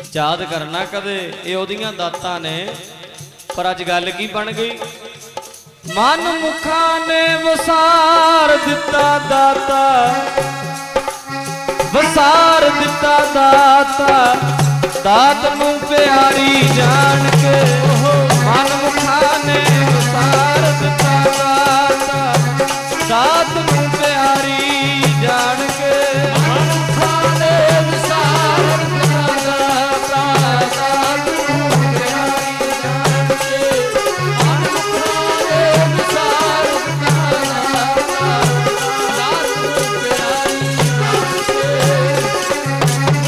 याद करना कदे ये ओदियां दातां ने। पर अज गल की बन गई, मन मुखा ने वसार दिता दाता, वसार दिता दाता, दात नूं प्यारी जान के। मन मुखा ने वसार दिता दाता, दात नूं प्यारी जान के। मन मुखा ने वसार दिता दाता, दात नूं प्यारी जान के। मन मुखा ने वसार दिता दाता, दात नूं प्यारी जान के।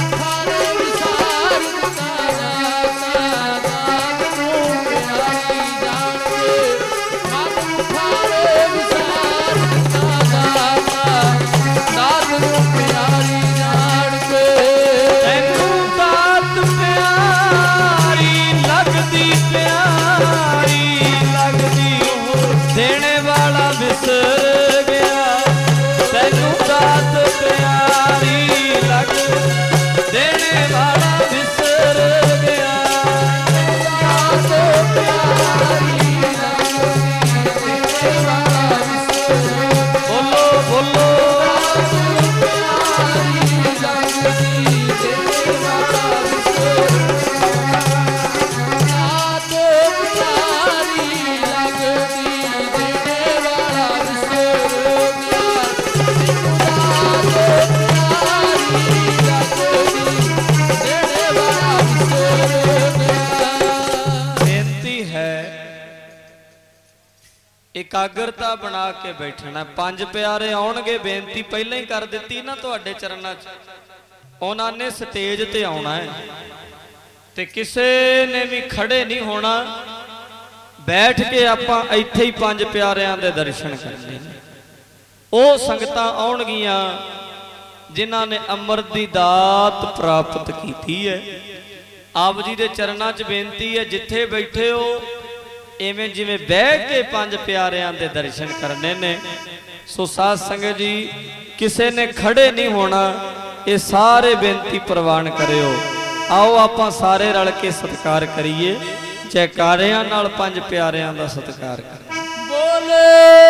एकाग्रता बना के बैठना। पंज प्यारे आउणगे, बेनती पहले ही कर दी ना तुहाडे चरनां च। उन्हां ने स्टेज ते आउणा है ते किसे ने भी खड़े नहीं होना, बैठ के आपां इत्थे ही पंज प्यारियां दे दर्शन करने। ओ संगतां आउणगीआं जिन्हां ने अमृत दी दात प्राप्त कीती है। आप जी दे चरनां च बेनती है, जिथे बैठे हो इवें जिवें बह के पंज प्यारियां दे दर्शन करने ने। सो साध संगत जी, किसे ने खड़े नहीं होना, ये सारे बेनती प्रवान करियो। आओ आपां सारे रल के सत्कार करिए, जयकारियां नाल पंज प्यारियां दा सत्कार करिए। बोले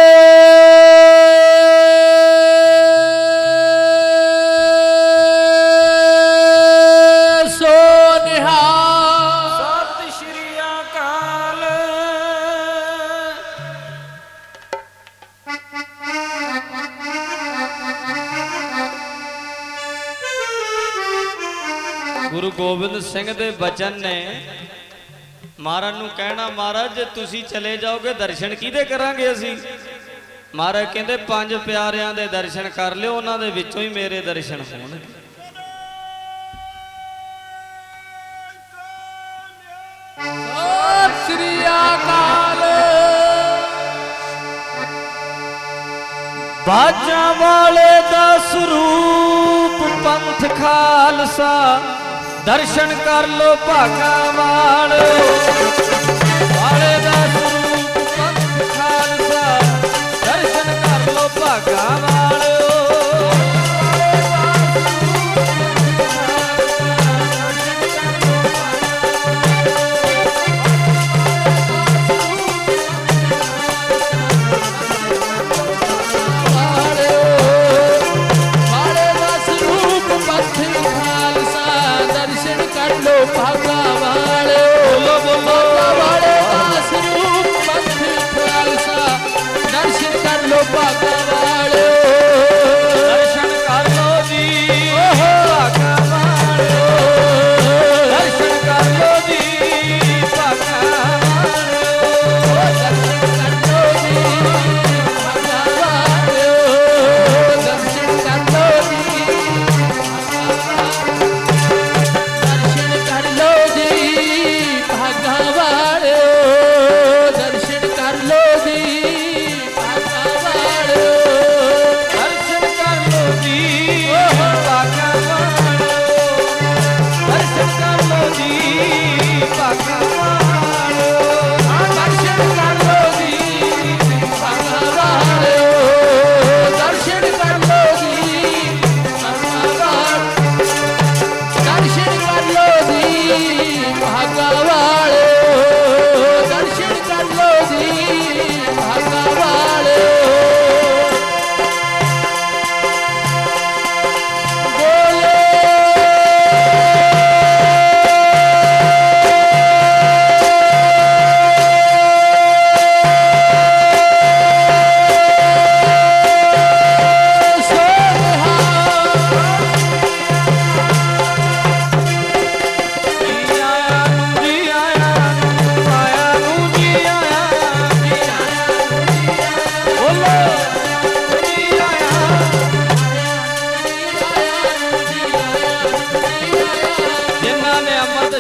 गुरु गोबिंद सिंह दे बचन ने महाराज नूं कहना, महाराज जे तुसी चले जाओगे दर्शन किहदे करांगे असी। महाराज कहंदे पंज प्यारियां दे दर्शन कर लिओ, उन्हां दे विचों ही मेरे दर्शन होणगे। सत श्री अकाल। बाजा वाले दा स्वरूप पंथ खालसा, दर्शन कर लो भागा वाले। वाले दा स्वरूप पंथ खालसा, दर्शन कर लो भागा वाले।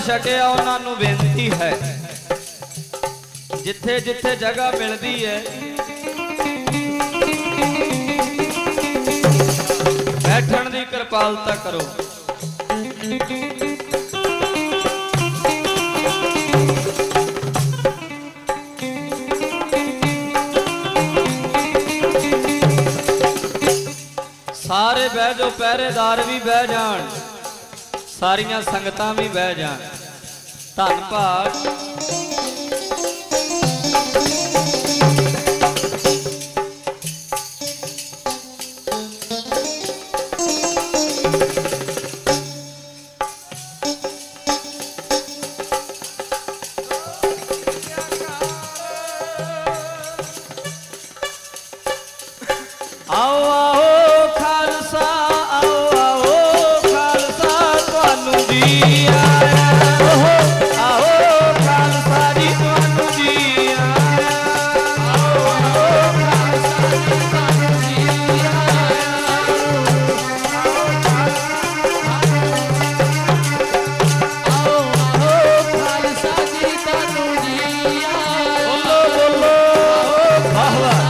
छकिया उन्होंने बेनती है, जिथे जिथे जगह मिलती है बैठण की कृपालता करो। सारे बह जाओ, पहरेदार भी बह जान, सारियां संगतां भी बह जान। धन भाग आओ आओ खालसा, आओ आओ खालसा तुहानू जी आया। आओ खालसा जी तुहानू जी आया। आओ आओ खालसा जी तुहानू जी आया। आओ आओ खालसा जी तुहानू जी आया। बोलो बोलो वाह वाह।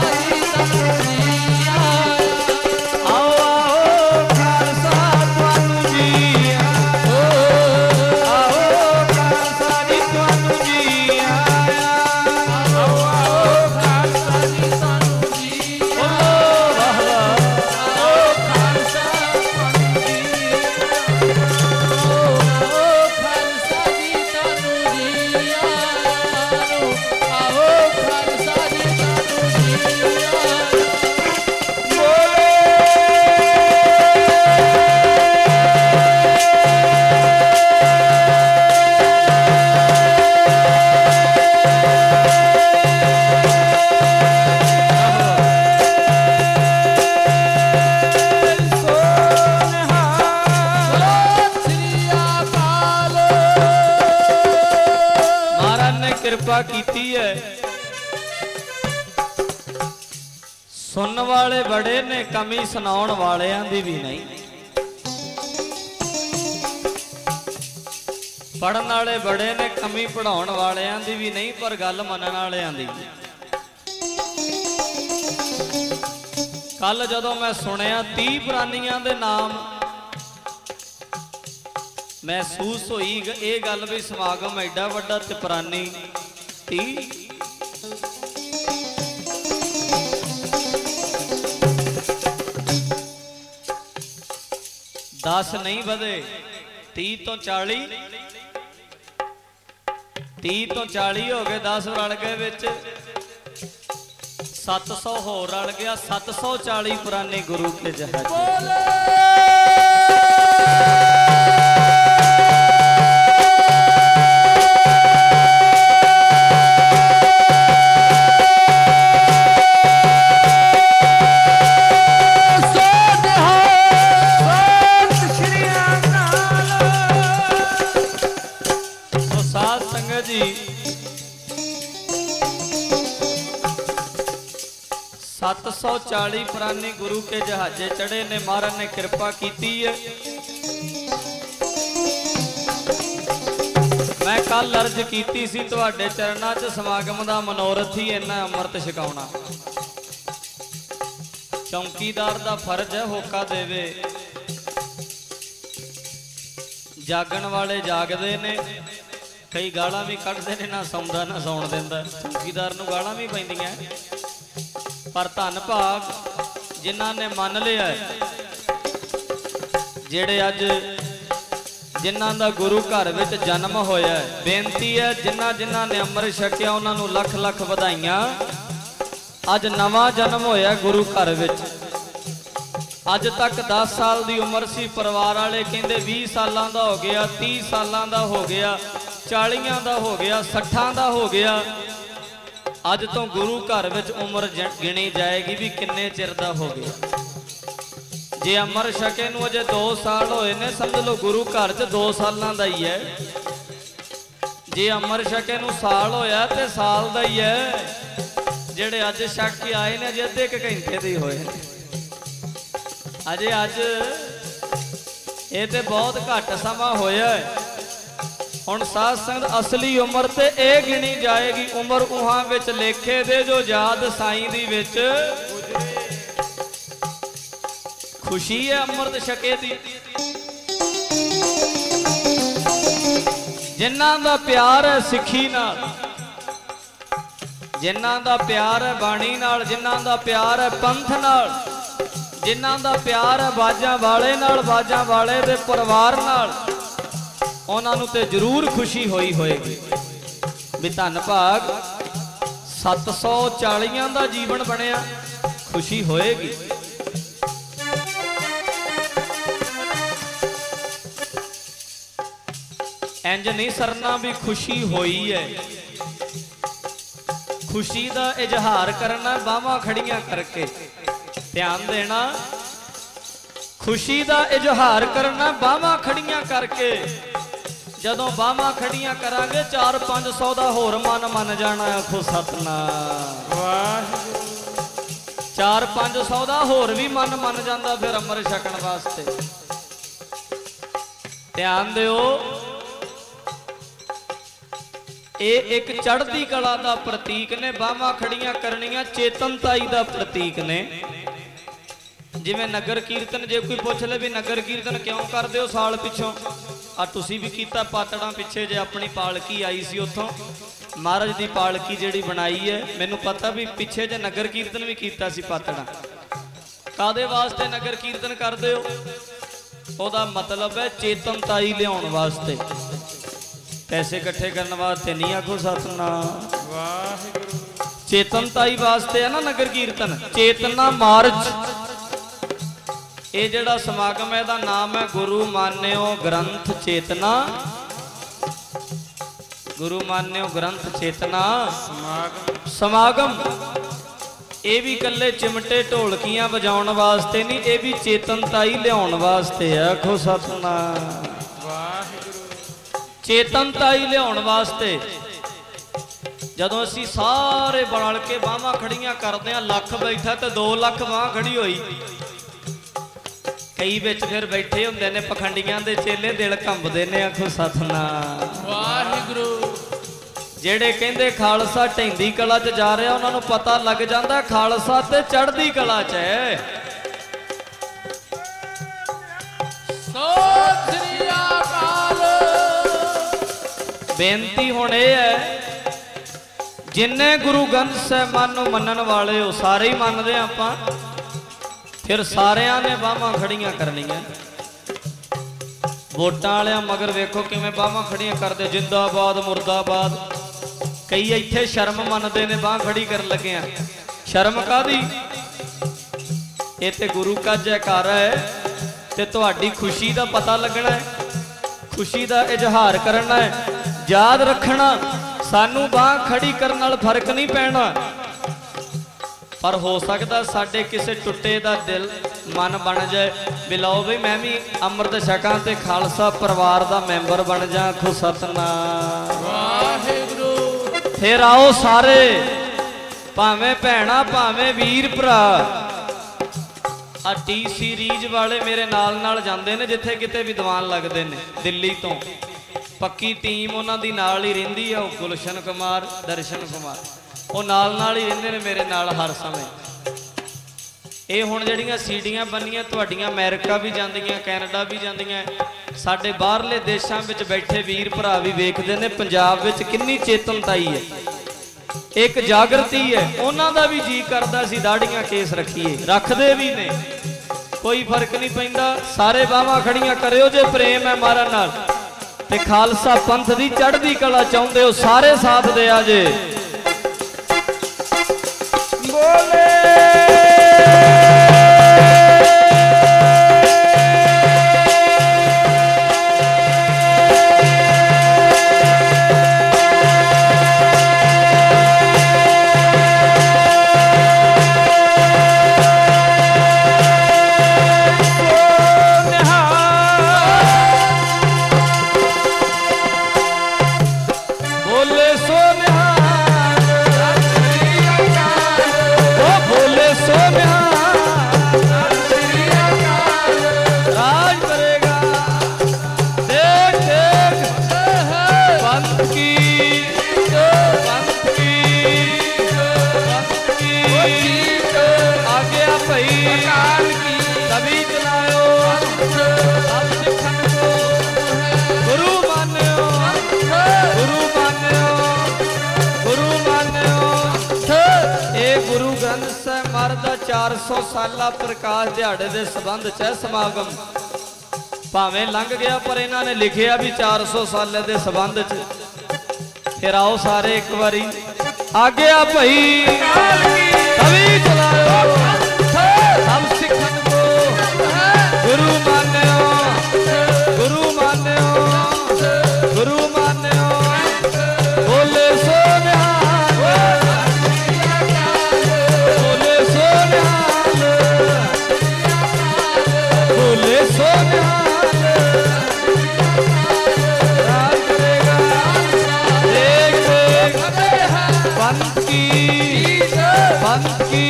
कृपा कीती है, सुन वाले बड़े ने कमी सुनाउण वालियां दी भी नहीं, पढ़न वाले बड़े ने कमी पढ़ाउण वालियां दी भी नहीं, पर गल मनण वालियां दी। कल जदों मैं सुनिया 30 प्राणियां दे नाम, महसूस हुई ये गल भी समागम एडा वड्डा ते प्राणी 30 10 नहीं बधे, 30 तो 40, 30 तो 40 हो गए, 10 रल गए विच 700 होर रल गया, 740 पुराने गुरु के जहाज। जी 740 पुराने गुरु के जहाजे चढ़े ने, महाराज ने कृपा की है। मैं कल अर्ज की सी तुहाडे चरणां च समागम दा मनोरथ ही इन्ना अमृत छकाउणा। चौकीदार दा फर्ज है होका देवे, जागण वाले जागदे ने, कई गालां भी कढ़दे ने, ना सौंदा ना सौण दिंदा, चौकीदार नूं गालां भी पैंदियां। पर धन भाग जिन्हां ने मन लिया, जेड़े अज जिन्हां दा गुरु घर विच जन्म होया, बेनती है जिन्हां जिन्हां ने अमृत छकिया उन्हां नूं लख लख वधाइयां। अज नवां जन्म होया गुरु घर विच। अज तक 10 साल की उम्र सी, परिवार वाले कहंदे 20 सालां दा हो गया, 30 सालां दा हो गया, 40 दा हो गया, 60 दा हो गया। अज तो गुरु घर विच उम्र गिनी जाएगी भी किन्ने चिर दा हो गया। जे अमर छके नूं अजे 2 साल होए ने, समझ लो गुरु घर च 2 सालां दा ही है। जे अमर छके नूं साल होया ते साल दा ही है। जेड़े अज छक के आए ने अजे अद्धे क घंटे दे होए ने, अजे अज ये ते बहुत घट समा होया है। ਹੁਣ ਸਾਧ ਸੰਗਤ ਅਸਲੀ ਉਮਰ ਤੇ ਇਹ ਗਿਣੀ ਜਾਏਗੀ, ਉਮਰ ਉਹਾਂ ਵਿੱਚ ਲੇਖੇ ਦੇ ਜੋ ਯਾਦ ਸਾਈਂ ਦੀ ਵਿੱਚ ਖੁਸ਼ੀ ਹੈ ਅੰਮ੍ਰਿਤ ਛਕੇ ਦੀ। ਜਿਨ੍ਹਾਂ ਦਾ ਪਿਆਰ ਹੈ ਸਿੱਖੀ ਨਾਲ, ਜਿਨ੍ਹਾਂ ਦਾ ਪਿਆਰ ਹੈ ਬਾਣੀ ਨਾਲ, ਜਿਨ੍ਹਾਂ ਦਾ ਪਿਆਰ ਹੈ ਪੰਥ ਨਾਲ, ਜਿਨ੍ਹਾਂ ਦਾ ਪਿਆਰ ਹੈ ਬਾਜਾਂ ਵਾਲੇ ਨਾਲ, ਬਾਜਾਂ ਵਾਲੇ ਦੇ ਪਰਿਵਾਰ ਨਾਲ, ਉਹਨਾਂ ਨੂੰ ਤੇ ਜ਼ਰੂਰ ਖੁਸ਼ੀ ਹੋਈ ਹੋਏਗੀ ਵੀ ਧੰਨ ਭਾਗ 740 ਦਾ ਜੀਵਨ ਬਣਿਆ, ਖੁਸ਼ੀ ਹੋਏਗੀ। ਇੰਜ ਨਹੀਂ ਸਰਨਾ ਵੀ ਖੁਸ਼ੀ ਹੋਈ ਹੈ, ਖੁਸ਼ੀ ਦਾ ਇਜ਼ਹਾਰ ਕਰਨਾ ਬਾਹਾਂ ਖੜੀਆਂ ਕਰਕੇ। ਧਿਆਨ ਦੇਣਾ, ਖੁਸ਼ੀ ਦਾ ਇਜ਼ਹਾਰ ਕਰਨਾ ਬਾਹਾਂ ਖੜੀਆਂ ਕਰਕੇ। ਜਦੋਂ ਬਾਹਾਂ ਖੜੀਆਂ ਕਰਾਂਗੇ 4-500 ਦਾ ਹੋਰ ਮਨ ਮੰਨ ਜਾਣਾ। ਆਖੋ ਸਤਨਾਮ ਵਾਹਿਗੁਰੂ। 4-500 ਦਾ ਹੋਰ ਵੀ ਮਨ ਮੰਨ ਜਾਂਦਾ ਫਿਰ ਅੰਮ੍ਰਿਤ ਛਕਣ ਵਾਸਤੇ। ਧਿਆਨ ਦਿਓ, ਇਹ ਇੱਕ ਚੜ੍ਹਦੀ ਕਲਾ ਦਾ ਪ੍ਰਤੀਕ ਨੇ। ਬਾਹਾਂ ਖੜੀਆਂ ਕਰਨੀਆਂ ਚੇਤਨਤਾਈ ਦਾ ਪ੍ਰਤੀਕ ਨੇ। ਜਿਵੇਂ ਨਗਰ ਕੀਰਤਨ, ਜੇ ਕੋਈ ਪੁੱਛ ਲੈ ਵੀ ਨਗਰ ਕੀਰਤਨ ਕਿਉਂ ਕਰਦੇ ਹੋ ਸਾਲ ਪਿੱਛੋਂ, ਆ ਤੁਸੀਂ ਵੀ ਕੀਤਾ ਪਾਤੜਾਂ ਪਿੱਛੇ ਜੇ ਆਪਣੀ ਪਾਲਕੀ ਆਈ ਸੀ ਉੱਥੋਂ, ਮਹਾਰਾਜ ਦੀ ਪਾਲਕੀ ਜਿਹੜੀ ਬਣਾਈ ਹੈ, ਮੈਨੂੰ ਪਤਾ ਵੀ ਪਿੱਛੇ ਜੇ ਨਗਰ ਕੀਰਤਨ ਵੀ ਕੀਤਾ ਸੀ ਪਾਤੜਾਂ। ਕਾਦੇ ਵਾਸਤੇ ਨਗਰ ਕੀਰਤਨ ਕਰਦੇ ਹੋ? ਉਹਦਾ ਮਤਲਬ ਹੈ ਚੇਤਨਤਾਈ ਲਿਆਉਣ ਵਾਸਤੇ, ਪੈਸੇ ਇਕੱਠੇ ਕਰਨ ਵਾਸਤੇ ਨਹੀਂ। ਆਖੋ ਸਤਨਾਮ ਵਾਹਿਗੁਰੂ। ਚੇਤਨਤਾਈ ਵਾਸਤੇ ਹੈ ਨਾ ਨਗਰ ਕੀਰਤਨ। ਚੇਤਨਾ ਮਾਰਚ, ਇਹ ਜਿਹੜਾ ਸਮਾਗਮ ਹੈ ਇਹਦਾ ਨਾਮ ਹੈ ਗੁਰੂ ਮਾਨਿਓ ਗ੍ਰੰਥ ਚੇਤਨਾ। ਗੁਰੂ ਮਾਨਿਓ ਗ੍ਰੰਥ ਚੇਤਨਾ ਸਮਾਗਮ। ਇਹ ਵੀ ਇਕੱਲੇ ਚਿਮਟੇ ਢੋਲਕੀਆਂ ਵਜਾਉਣ ਵਾਸਤੇ ਨਹੀਂ, ਇਹ ਵੀ ਚੇਤਨਤਾਈ ਲਿਆਉਣ ਵਾਸਤੇ ਹੈ। ਆਖੋ ਸਤਨਾਮ ਵਾਹਿਗੁਰੂ। ਚੇਤਨਤਾਈ ਲਿਆਉਣ ਵਾਸਤੇ ਜਦੋਂ ਅਸੀਂ ਸਾਰੇ ਬਣ ਕੇ ਬਾਹਾਂ ਖੜੀਆਂ ਕਰਦੇ ਹਾਂ, ਲੱਖ ਬੈਠਾ ਤੇ 2 ਲੱਖ ਬਾਂਹ ਖੜੀ ਹੋਈ। ਕਈ ਵਿੱਚ ਫਿਰ ਬੈਠੇ ਹੁੰਦੇ ਨੇ ਪਖੰਡੀਆਂ ਦੇ ਚੇਲੇ, ਦਿਲ ਕੰਬਦੇ ਨੇ। ਆਖੋ ਸਤਨਾਮ ਵਾਹਿਗੁਰੂ। ਜਿਹੜੇ ਕਹਿੰਦੇ ਖਾਲਸਾ ਢਹਿੰਦੀ ਕਲਾ 'ਚ ਜਾ ਰਿਹਾ, ਉਹਨਾਂ ਨੂੰ ਪਤਾ ਲੱਗ ਜਾਂਦਾ ਖਾਲਸਾ ਤੇ ਚੜ੍ਹਦੀ ਕਲਾ 'ਚ ਹੈ। ਸਤਿ ਸ੍ਰੀ ਅਕਾਲ। ਬੇਨਤੀ ਹੁਣ ਇਹ ਹੈ, ਜਿੰਨੇ ਗੁਰੂ ਗ੍ਰੰਥ ਸਾਹਿਬਾਨ ਨੂੰ ਮੰਨਣ ਵਾਲੇ ਉਹ ਸਾਰੇ ਹੀ ਮੰਨਦੇ ਆਪਾਂ, ਫਿਰ ਸਾਰਿਆਂ ਨੇ ਬਾਹਾਂ ਖੜੀਆਂ ਕਰਨੀਆਂ। ਵੋਟਾਂ ਵਾਲਿਆਂ ਮਗਰ ਵੇਖੋ ਕਿਵੇਂ ਬਾਹਾਂ ਖੜੀਆਂ ਕਰਦੇ, ਜਿੰਦਾਬਾਦ ਮੁਰਦਾਬਾਦ। ਕਈ ਇੱਥੇ ਸ਼ਰਮ ਮੰਨਦੇ ਨੇ ਬਾਂਹ ਖੜੀ ਕਰਨ ਲੱਗਿਆ। ਸ਼ਰਮ ਕਾਹਦੀ? ਇਹ ਤੇ ਗੁਰੂ ਕਾ ਜੈਕਾਰਾ ਹੈ ਤੇ ਤੁਹਾਡੀ ਖੁਸ਼ੀ ਦਾ ਪਤਾ ਲੱਗਣਾ ਹੈ, ਖੁਸ਼ੀ ਦਾ ਇਜ਼ਹਾਰ ਕਰਨਾ ਹੈ। ਯਾਦ ਰੱਖਣਾ, ਸਾਨੂੰ ਬਾਂਹ ਖੜੀ ਕਰਨ ਨਾਲ ਫਰਕ ਨਹੀਂ ਪੈਣਾ, ਪਰ ਹੋ ਸਕਦਾ ਸਾਡੇ ਕਿਸੇ ਟੁੱਟੇ ਦਾ ਦਿਲ ਮਨ ਬਣ ਜਾਏ ਵੀ ਲਓ ਬਈ ਮੈਂ ਵੀ ਅੰਮ੍ਰਿਤ ਛਕਾਂ ਤੇ ਖਾਲਸਾ ਪਰਿਵਾਰ ਦਾ ਮੈਂਬਰ ਬਣ ਜਾ। ਆਖੋ ਸਤਨਾਮ ਵਾਹਿਗੁਰੂ। ਫਿਰ ਆਓ ਸਾਰੇ, ਭਾਵੇਂ ਭੈਣਾ ਭਾਵੇਂ ਵੀਰ ਭਰਾ। ਆ ਟੀ ਸੀਰੀਜ਼ ਵਾਲੇ ਮੇਰੇ ਨਾਲ ਜਾਂਦੇ ਨੇ, ਜਿੱਥੇ ਕਿਤੇ ਵਿਦਵਾਨ ਲੱਗਦੇ ਨੇ ਦਿੱਲੀ ਤੋਂ। ਪੱਕੀ ਟੀਮ ਉਹਨਾਂ ਦੀ ਨਾਲ ਹੀ ਰਹਿੰਦੀ ਆ। ਉਹ ਗੁਲਸ਼ਨ ਕੁਮਾਰ, ਦਰਸ਼ਨ ਕੁਮਾਰ, ਉਹ ਨਾਲ ਹੀ ਰਹਿੰਦੇ ਨੇ ਮੇਰੇ ਨਾਲ ਹਰ ਸਮੇਂ। ਇਹ ਹੁਣ ਜਿਹੜੀਆਂ ਸੀਡੀਆਂ ਬਣੀਆਂ ਤੁਹਾਡੀਆਂ ਅਮਰੀਕਾ ਵੀ ਜਾਂਦੀਆਂ, ਕੈਨੇਡਾ ਵੀ ਜਾਂਦੀਆਂ, ਸਾਡੇ ਬਾਹਰਲੇ ਦੇਸ਼ਾਂ ਵਿੱਚ ਬੈਠੇ ਵੀਰ ਭਰਾ ਵੀ ਵੇਖਦੇ ਨੇ ਪੰਜਾਬ ਵਿੱਚ ਕਿੰਨੀ ਚੇਤਨਤਾਈ ਹੈ, ਇੱਕ ਜਾਗਰਤੀ ਹੈ। ਉਹਨਾਂ ਦਾ ਵੀ ਜੀ ਕਰਦਾ ਸੀ ਦਾੜੀਆਂ ਕੇਸ ਰੱਖੀਏ, ਰੱਖਦੇ ਵੀ ਨੇ, ਕੋਈ ਫਰਕ ਨਹੀਂ ਪੈਂਦਾ। ਸਾਰੇ ਬਾਹਾਂ ਖੜੀਆਂ ਕਰਿਓ ਜੇ ਪ੍ਰੇਮ ਹੈ ਮਹਾਰਾਜ ਨਾਲ ਤੇ ਖਾਲਸਾ ਪੰਥ ਦੀ ਚੜ੍ਹਦੀ ਕਲਾ ਚਾਹੁੰਦੇ ਹੋ, ਸਾਰੇ ਸਾਥ ਦਿਆ ਜੇ। ਬੋਲੇ ਸੋ ਨਿਹਾਲ। ਦਾ 400 ਸਾਲਾ ਪ੍ਰਕਾਸ਼ ਦਿਹਾੜੇ ਦੇ ਸੰਬੰਧ 'ਚ ਹੈ ਸਮਾਗਮ। ਭਾਵੇਂ ਲੰਘ ਗਿਆ ਪਰ ਇਹਨਾਂ ਨੇ ਲਿਖਿਆ ਵੀ 400 ਸਾਲੇ ਦੇ ਸੰਬੰਧ 'ਚ। ਫਿਰ ਆਓ ਸਾਰੇ ਇੱਕ ਵਾਰੀ ਆ ਗਿਆ ਭਈ ਤਵੀ ਚਲਾਇਓ ਸਭ ਸਿੱਖਣ ਕੋ ਗੁਰੂ ਮਾਨਿਓ, ਗੁਰੂ ਮਾਨਿਓ, ਗੁਰੂ ਮਾਨਿਓ। ਬੋਲੇ ਸੋ ਨਿਹਾਲ, ਬੋਲੇ ਸੋ ਨਿਹਾਲ, ਬੋਲੇ ਸੋ ਨਿਹਾਲ। ਰਾਜ ਕਰੇਗਾ ਦੇਖ ਦੇਖ ਪੰਥ ਕੀ, ਪੰਥ ਕੀ।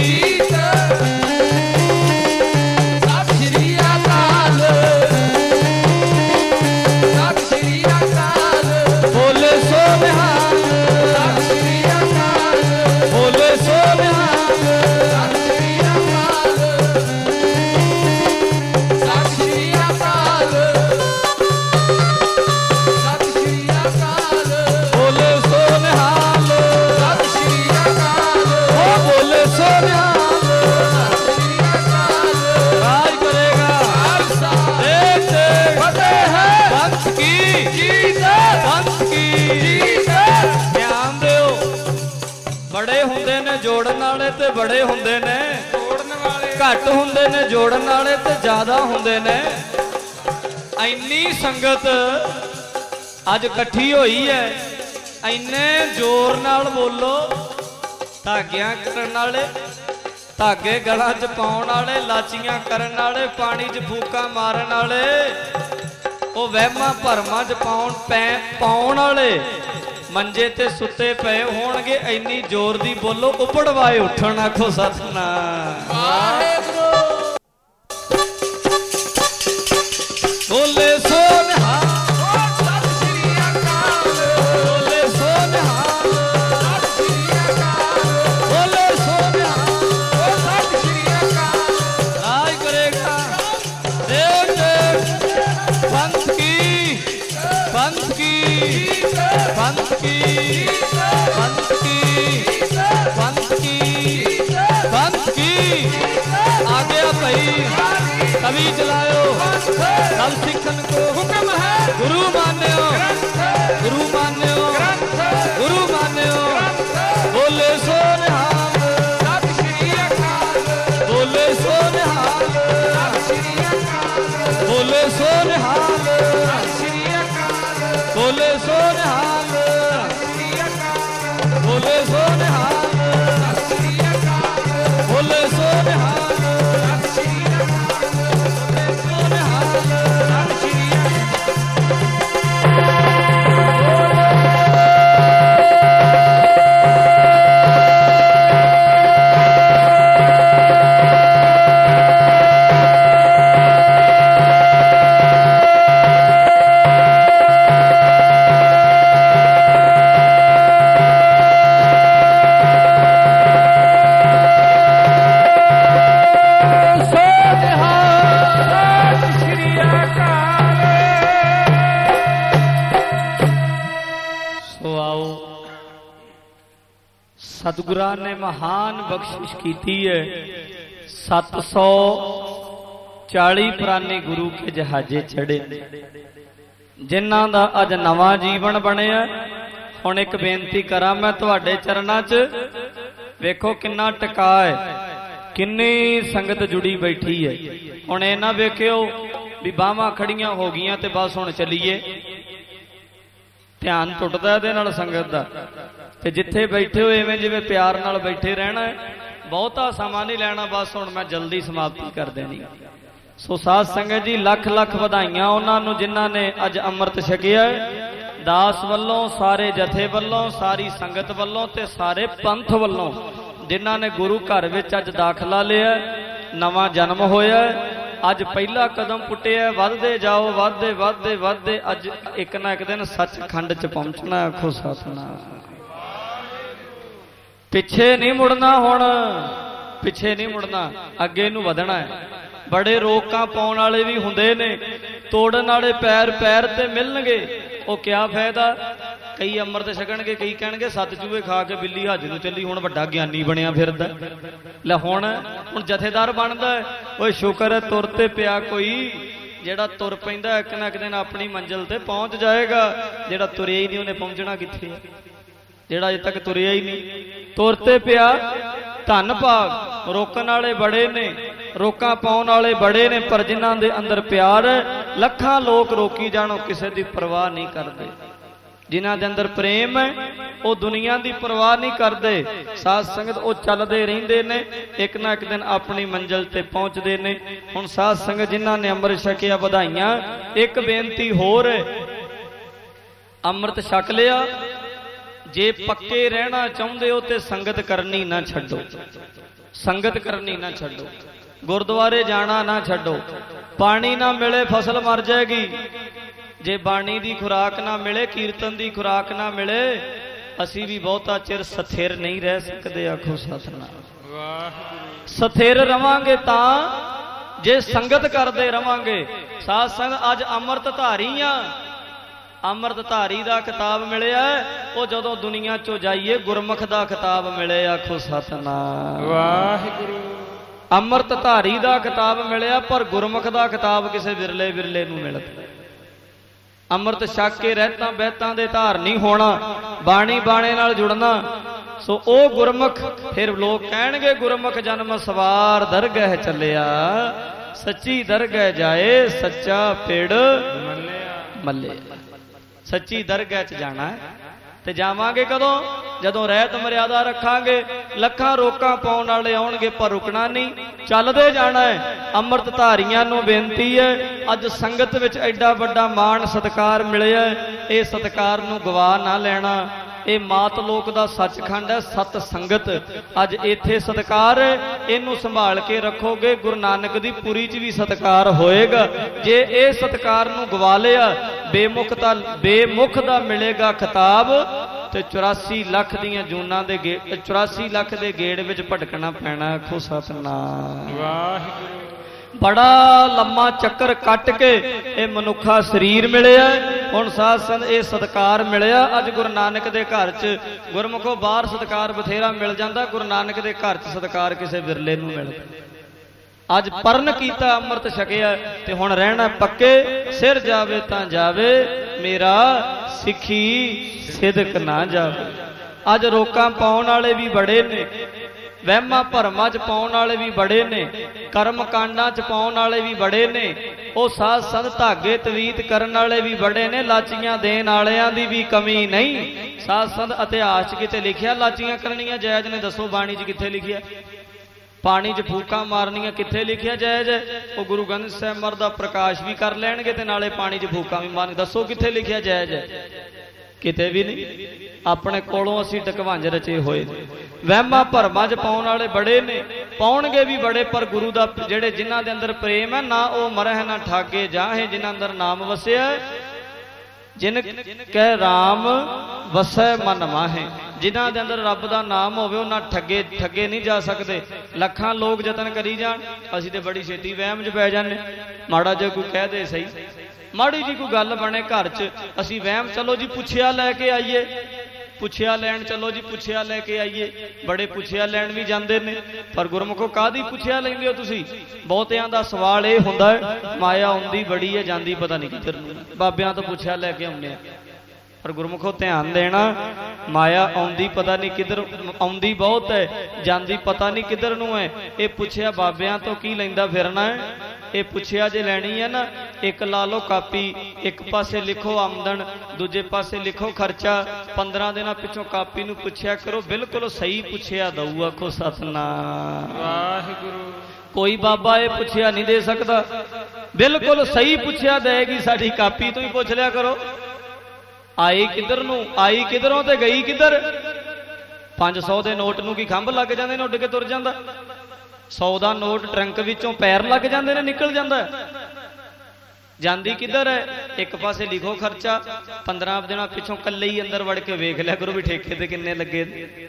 बड़े हुंदे ने जोड़न वाले ते बड़े हुंदे ने जोड़न वाले, घट हुंदे ने जोड़न वाले ते ज्यादा हुंदे ने। इन्नी संगत अज इकट्ठी होई है, इन्ने जोर नाल बोलो। धागियां करन वाले, धागे गलां च पाउण वाले, लाचियां करन वाले, पानी च फूका मारन वाले, ओ वहमां भरमां च पाउण वाले, मंजे ते सुते पे होणगे। इन्नी जोर दी बोलो उबड़वाए उठण। आखो सतनाम वाहेगुरू। बोले सो निहाल, सत श्री अकाल, बोले सो निहाल, सत श्री अकाल, बोले सो निहाल, सत श्री अकाल। राज करेगा देव देव पंथ की, पंथ की, पंथ की, पंथ की, पंथ की, पंथ की। आ गया भाई तभी चलायो सब सिखन को हुक्म है। गुरु मान्यो, गुरु मान्यो, गुरु मान्यो। बोले सो निहाल, सत श्री अकाल, बोले सो निहाल, सत श्री अकाल, बोले सो निहाल, सत श्री अकाल, बोले सो निहाल, बोले सो निहाल, बोले सो निहाल, सतगुरां ने महान बख्शिश की है। 740 प्राणी गुरु के जहाजे चढ़े, जिन्हां दा अज नवा जीवन बनिया। हुण एक बेनती करा मैं तुहाडे चरनां च, वेखो किन्ना टका है, किन्नी संगत जुड़ी बैठी है। हुण इह ना वेखियो भी बाहां खड़ियां हो गईयां ते बस हुण चलीए। ध्यान टुटदा इहदे नाल संगत दा। ते जिथे बैठे हो इवें जिवें प्यार नाल बैठे रहना है, बहुता समा नहीं लैना। बस हुण मैं जल्दी समाप्ति कर देनी। सो साध संगत जी लख लख वधाइयां उन्हां नूं जिन्हां ने अज अमृत छकिया। दास वल्लों, सारे जथे वल्लों, सारी संगत वल्लों ते सारे पंथ वल्लों जिन्हां ने गुरु घर विच अज दाखला लिया, नवां जन्म होया। अज पहला कदम पुट्टिया, वधदे जाओ, वधदे वधदे वधदे अज एक ना एक दिन सचखंड च पहुंचना। आखो सतनाम। पिछे नहीं मुड़ना, हुण पिछे नहीं मुड़ना, अगे नूं वधना है। बड़े रोकां पाउण वाले भी हुंदे ने, तोड़न वाले पैर पैर ते मिलणगे। ओ क्या फायदा, कई अमृत छकणगे, कई कहणगे 7 चूहे खा के बिल्ली हाजे नूं चली, हुण वड्डा ज्ञानी बनिया फिरदा। लै हुण जथेदार बनदा, ओए शुकर है तुर ते पिया कोई, जेड़ा तुर पैंदा एक ना एक दिन अपनी मंजिल ते पहुंच जाएगा। जेड़ा तुरिया ही नहीं उन्हें पहुंचना कित्थे है, जेड़ा अजे तक तुरिया ही नहीं तुर ते पिया धन भाग। रोकण वाले बड़े ने, रोका पाउण वाले बड़े ने, पर जिन्हां दे अंदर प्यार है, लखां लोग रोकी जाणो किसी दी परवाह नहीं करते। जिन्हां दे अंदर प्रेम है वो दुनिया की परवाह नहीं करते। साध संगत वो चलते रहिंदे ने, एक ना एक दिन अपनी मंजिल ते पहुंचते ने। हुण साध संगत जिन्हां ने अमृत छकिया बधाइयां। एक बेनती होर है, अमृत छक लिया, जे पक्के रहना चाहुंदे हो ते संगत करनी ना छड्डो, संगत करनी ना छड्डो, गुरुद्वारे जाना ना छड्डो। पानी ना मिले फसल मर जाएगी, जे बाणी दी खुराक ना मिले, कीर्तन दी खुराक ना मिले, असी भी बहुता चिर स्थिर नहीं रह सकते। आखो सतनाम। स्थिर रवांगे तां जे संगत करते रवांगे। साध संगत अज अमृत धारी आ, अमृत धारी दा खिताब मिलिया, वो जदों दुनिया चो जाइए गुरमुख दा खिताब मिले। आखो सतनाम वाहिगुरू। अमृत धारी दा खिताब मिलिया, पर गुरमुख दा खिताब किसे विरले विरले नूं मिलदा। अमृत छक के रहता बहता दे धार नहीं होना, बाणी बाणे नाल जुड़ना। सो ओ गुरमुख, फिर लोग कहणगे गुरमुख जन्म सवार दरगह चलिया, सच्ची दरगह जाए सच्चा पिड़ मल्ले। सच्ची दरगह च जाना है ते जावांगे कदों, जदों रहत मर्यादा रखांगे। लखां रोकां पाउण वाले आउणगे पर रुकना नहीं, चलदे जाना है। अमृत धारियां नूं बेनती है, अज संगत विच एडा वड्डा मान सत्कार मिलिया, ये सत्कार नूं गवा ना लेना। ये मात लोक दा सचखंड है, सत संगत। अज इत्थे सत्कार है, इनू संभाल के रखोगे, गुरु नानक दी पुरी च भी सत्कार होएगा। जे ये सत्कार नूं गवा लिया, बेमुख दा मिलेगा खिताब, ते 84 लाख दियां जूनां दे 84 लाख दे गेड़ विच भटकना पैना। आखो सतनाम वाहिगुरू। बड़ा लम्मा चक्कर कट के ये मनुखा शरीर मिलिया। हुण साध संगत ये सत्कार मिलिया। अज गुरु नानक दे घर च गुरमुखो बाहर सत्कार बथेरा मिल जाता, गुरु नानक दे घर च सत्कार किसे विरले नूं मिलदा। अज परन कीता अमृत छकिया ते हुण रहना पक्के, सिर जावे तां जावे मेरा सिखी सिदक ना जावे। अज रोकां पाउण वाले भी बड़े ने, वहमां भरमां च पाउण वाले भी बड़े ने, कर्म कांडां च पाउण वाले भी बड़े ने, वो साध संगत धागे तवीत करन वाले भी बड़े ने, लाचियां देण वालियां दी भी कमी नहीं। साध संगत इतिहास च किते लिखिया लाचियां करनियां जायज़ ने? दसो बाणी च किथे लिखिया? पानी च फूकां मारनियां किथे लिखिया जायज़ है? वो गुरु ग्रंथ साहिब मर दा प्रकाश भी कर लैणगे ते नाले पानी च फूकां भी मारन। दसो किथे लिखिया जायज़ है? किते भी नहीं। अपने कोलों असीं ढकवांज रचे होए। वहमां भरमां च पाउण वाले बड़े ने, पाउणगे भी बड़े, पर गुरु दा जिहड़े जिन्हां दे अंदर प्रेम है ना, वो मरह ना ठागे जाहे। जिन्हां अंदर नाम वसिया, जिन कह राम वसै मन माहे, जिन्हां दे अंदर रब दा नाम होवे उन्हां ठगे नहीं जा सकते। लखां लोग जतन करी जाण, असीं ते बड़ी छेती वहम च पै जाने। माड़ा जे कोई कह दे सही, माड़ी जी कोई गल बने घर च, असीं वहम, चलो जी पुछिया लैके आइए, पुछिया लैन चलो जी पुछिया लैके आइए। बड़े पुछिया लैन भी जाते हैं, पर गुरमुखो काहदी पुछिया लैंदे हो तुसीं? बहुतियां दा सवाल ये हुंदा है, माया आउंदी बड़ी है जांदी पता नहीं किधर नूं, बाबियां तो पुछिया लैके आउंदे आ। पर गुरमुखो ध्यान देना, माया आउंदी पता नहीं किधर, आउंदी बहुत है, जांदी पता नहीं किधर नूं है। ये पुछिया बाबियां तो की लैंदा फिरना है? ये पुछिया जे लैनी है ना, एक ला लो कापी, एक पासे लिखो आमदन, दूजे पासे लिखो खर्चा। 15 दिन पिछों कापी नूं पुछिया करो, बिल्कुल सही पुछिया दऊ। आखो सतनाम वाहिगुरू। कोई बाबा ये पुछिया नहीं दे सकता, बिल्कुल सही पुछिया देगी। साडी कापी तो ही पुछ लिया करो, आई किधर नूं, आई किधरों ते गई किधर। 500 के नोट नूं की खंभ लग जाते, उड के तुर जाता। 100 का नोट ट्रंक विचों पैर लग जाते ने, निकल जाता है। जांदी किधर है? एक पासे लिखो खर्चा, 15 दिन पिछों कल्ले ही अंदर वड़ के वेख लिया करो भी ठेके ते किन्ने लगे।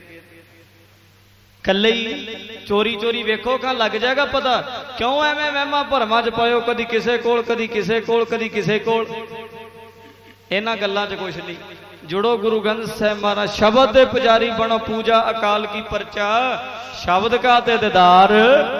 कल्ले ही चोरी चोरी वेखो, कहां लग जाएगा पता। क्यों एवें वहमां भरमां च पायो, कदी किसे कोल, कदी किसे कोल, कदी किसे कोल। इन्हां गल्लां 'च कुछ नहीं। जुड़ो गुरु ग्रंथ साहिब महाराज शब्द दे पुजारी बनो, पूजा अकाल की परचा, शब्द का ते दीदार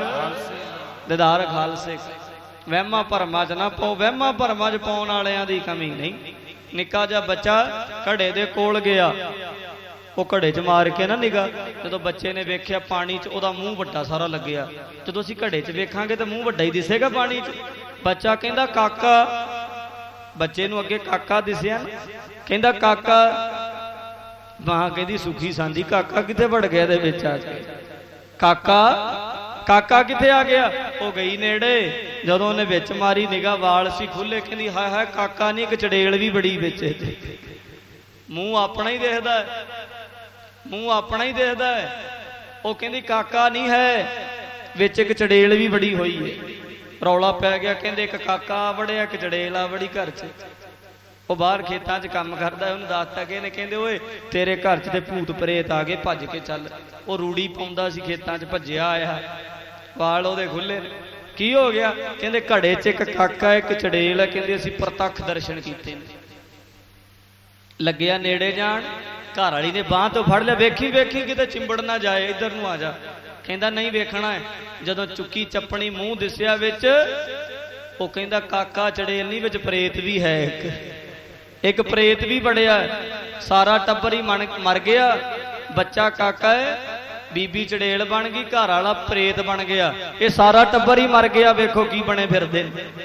दीदार खालसे। वहमां भरमां च ना पाओ, वहमां भरमां च पाउण वालियां दी कमी नहीं। निक्का जिहा बच्चा घड़े दे कोल गया, वो घड़े च मार के ना निगाह, जो बच्चे ने वेख्या पानी च ओदा मूँह वड्डा सारा लग्या। जो असीं घड़े च वेखांगे तो मूँह वड्डा ही दिसेगा पानी च। बच्चा कहंदा काका, बच्चे नूं अगे काका दिसिया, कहंदा काका, मां कहंदी सुखी सांदी काका किथे वड़ गया दे विच आ के। काका काका किथे आ गया? वो गई नेड़े, जदों ने विच मारी निगाह वाल सी खुले, कहंदी हाय हाय काका नहीं, एक चड़ेल भी बड़ी विच। मूँह अपना ही देखदा है, मूँह अपना ही देखदा है। वो कहंदी काका नहीं है, विच एक चड़ेल भी बड़ी हुई है। रौला पै गया, कहंदे एक काका वड़िया, एक चड़ेल आ वड़ी घर च। वो बाहर खेतां च काम करदा है, उन्हें दसता कि ने कहंदे ओए तेरे घर च ते भूत प्रेत आ गए, भज के चल। वो रूड़ी पाउंदा सी खेतां च, भज्जिया आया, वाल ओहदे खुले। की हो गया? कहंदे घड़े च एक काका एक चड़ेल है, कहंदे असीं प्रतख दर्शन कीते ने। लग्या नेड़े जाण, घर वाली ने बांह तो फड़ लिया, वेखी वेखी किते चिंबड़ ना जाए, इधर नूं आ जा। कहंदा नहीं वेखना है। जदों चुक्की चपणी मूँह दिसिया विच, वो कहंदा काका चड़ेल नहीं, विच प्रेत भी है, एक प्रेत भी बड़िया। सारा टब्बर ही मर गया, बच्चा काका है, बीबी चड़ेल बन गई, घर वाला प्रेत बन गया, ये सारा टब्बर ही मर गया। वेखो की बने फिरदे,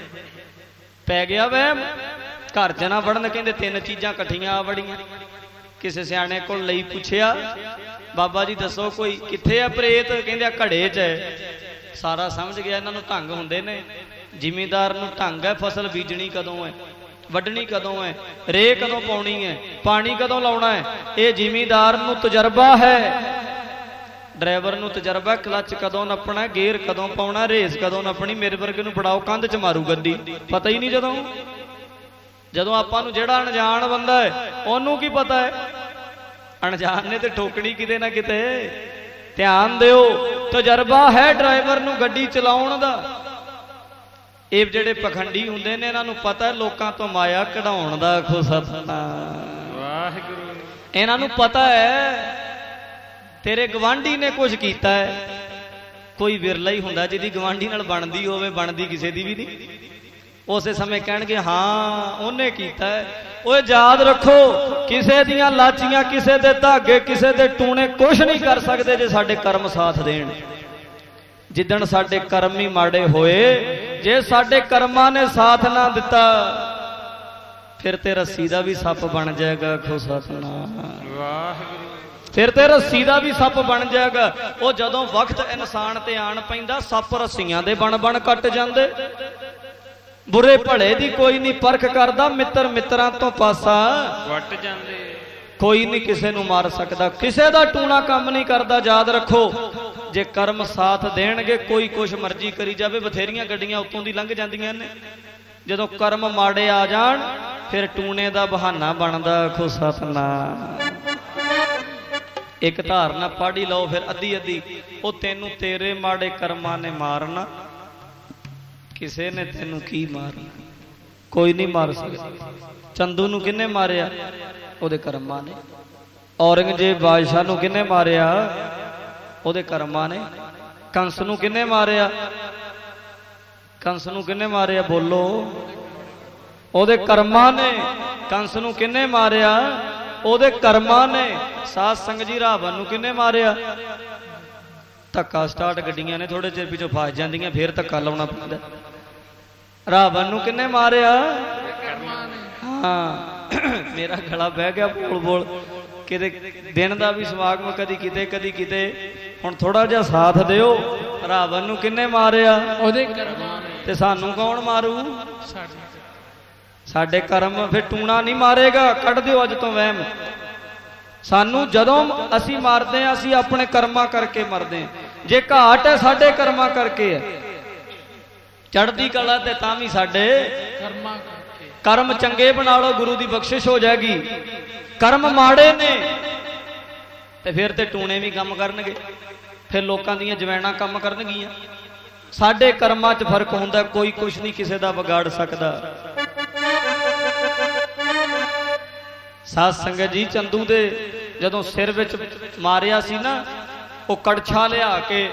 पै गया वहम। घर च ना वड़न, कहंदे तीन चीज़ां इकट्ठियां आ वड़ियां। किसी सियाणे कोल लई पुछया, बाबा जी दसो कोई किथे है प्रेत? कहंदे घड़े च है। सारा समझ गया, इन्हां नूं ढंग हुंदे ने। जिमीदार नूं ढंग है, फसल बीजनी कदों है, वड्ढनी कदों है, रे कदों पाउणी है, पानी कदों लाउणा है। ये जिमीदार नूं तजर्बा है, ड्राइवर नूं तजर्बा, क्लच कदों नपना, गेयर कदों पाउणा, रेस कदों नपनी। मेरे वर्गे नूं फड़ाओ कंध च मारू गड्डी, पता ही नहीं। जदों आपां नूं जिहड़ा अणजाण बंदा है ओनूं की पता है, अणजान ने तो ठोकनी किते ना किते। ध्यान दिओ, तजर्बा है ड्राइवर नूं गड्डी चलाउण दा। ਇਹ ਜਿਹੜੇ ਪਖੰਡੀ ਹੁੰਦੇ ਨੇ, ਇਹਨਾਂ ਨੂੰ ਪਤਾ ਹੈ ਲੋਕਾਂ ਤੋਂ ਮਾਇਆ ਕਢਾਉਣ ਦਾ। ਆਖੋ ਸਤਿਨਾਮ ਵਾਹਿਗੁਰੂ। ਇਹਨਾਂ ਨੂੰ ਪਤਾ ਹੈ ਤੇਰੇ ਗਵਾਂਢੀ ਨੇ ਕੁਝ ਕੀਤਾ ਹੈ। ਕੋਈ ਵਿਰਲਾ ਹੀ ਹੁੰਦਾ ਜਿਹਦੀ ਗਵਾਂਢੀ ਨਾਲ ਬਣਦੀ ਹੋਵੇ, ਬਣਦੀ ਕਿਸੇ ਦੀ ਵੀ ਨਹੀਂ। ਉਸੇ ਸਮੇਂ ਕਹਿਣਗੇ ਹਾਂ ਉਹਨੇ ਕੀਤਾ ਹੈ। ਉਹ ਯਾਦ ਰੱਖੋ, ਕਿਸੇ ਦੀਆਂ ਲਾਚੀਆਂ, ਕਿਸੇ ਦੇ ਧਾਗੇ, ਕਿਸੇ ਦੇ ਟੂਣੇ ਕੁਝ ਨਹੀਂ ਕਰ ਸਕਦੇ ਜੇ ਸਾਡੇ ਕਰਮ ਸਾਥ ਦੇਣ। जिदन साडे कर्म ही माड़े होए, जे साडे कर्मां ने साथ ना दिता, फिर ते रस्सी दा भी सप बन जाएगा। आखो सतनाम वाहिगुरू। फिर ते रस्सी दा भी सप बन जाएगा। वो जदों वक्त इंसान ते आन पैंदा, सप रस्सियां दे बन बन कट जांदे। बुरे भले दी कोई नहीं परख करदा, मित्र मित्रां तो पासा वट जांदे। कोई नहीं किसे नूं मार सकदा, किसे दा टूणा काम नहीं करदा। याद रखो, जे कर्म साथ देणगे, कोई कुछ मर्जी करी जावे, बथेरियां गड्डियां उत्तों दी लंघ जांदियां ने। जदों कर्म माड़े आ जाण, फिर टूणे दा बहाना बनदा। आखो सतनाम। एक धारना पढ़ ही लो फिर अद्धी अद्धी। ओ तेनू तेरे माड़े कर्मां ने मारना, किसे ने तेनू की मारना? कोई नहीं मार सकदा। चंदू नू किन्ने मारिया? ओदे कर्मां ने। औरंगजेब बादशाह नू किन्ने मारिया? ओदे कर्मां ने। कंस नू किन्ने मारिया? कंस नू किन्ने मारिया? बोलो। ओदे कर्मां ने। कंस नू किन्ने मारिया? ओदे कर्मां ने। साध संगत जी रावण नू किन्ने मारिया? धक्का स्टार्ट गड्डियां ने थोड़े चिर पिछों फस जांदियां, फिर धक्का लाउणा पैंदा। रावण नू किन्ने मारिया? हाँ मेरा गला बह गया बोल बोल। किते दिन का भी समागम, कदी किते कदी किते। हुण थोड़ा जिहा साथ दिओ। रावण नू किन्ने मारिया? ओदे कर्मां ने। ते सानू कौन मारू? साडे कर्म। फिर टूणा नहीं मारेगा। कढ़ दिओ अज तो वहम। सानू जदों असी मारदे हां, असी अपने कर्मां करके मरदे हां। जे घाट है साडे कर्मां करके है, चढ़दी कला ते तां वी साडे कर्मां करके। कर्म चंगे बना लो, गुरु दी बख्शिश हो जाएगी। कर्म माड़े ने ते फिर ते टूणे भी काम करनगे, फिर लोकां दीयां जवैणां काम करनगियां। साडे कर्मां च फर्क हुंदा, कोई कुछ नहीं किसे दा बिगाड़ सकदा। ਸਾਧ ਸੰਗਤ ਜੀ ਚੰਦੂ ਦੇ ਜਦੋਂ ਸਿਰ ਵਿੱਚ ਮਾਰਿਆ ਸੀ ਨਾ, ਉਹ ਕੜਛਾ ਲਿਆ ਕੇ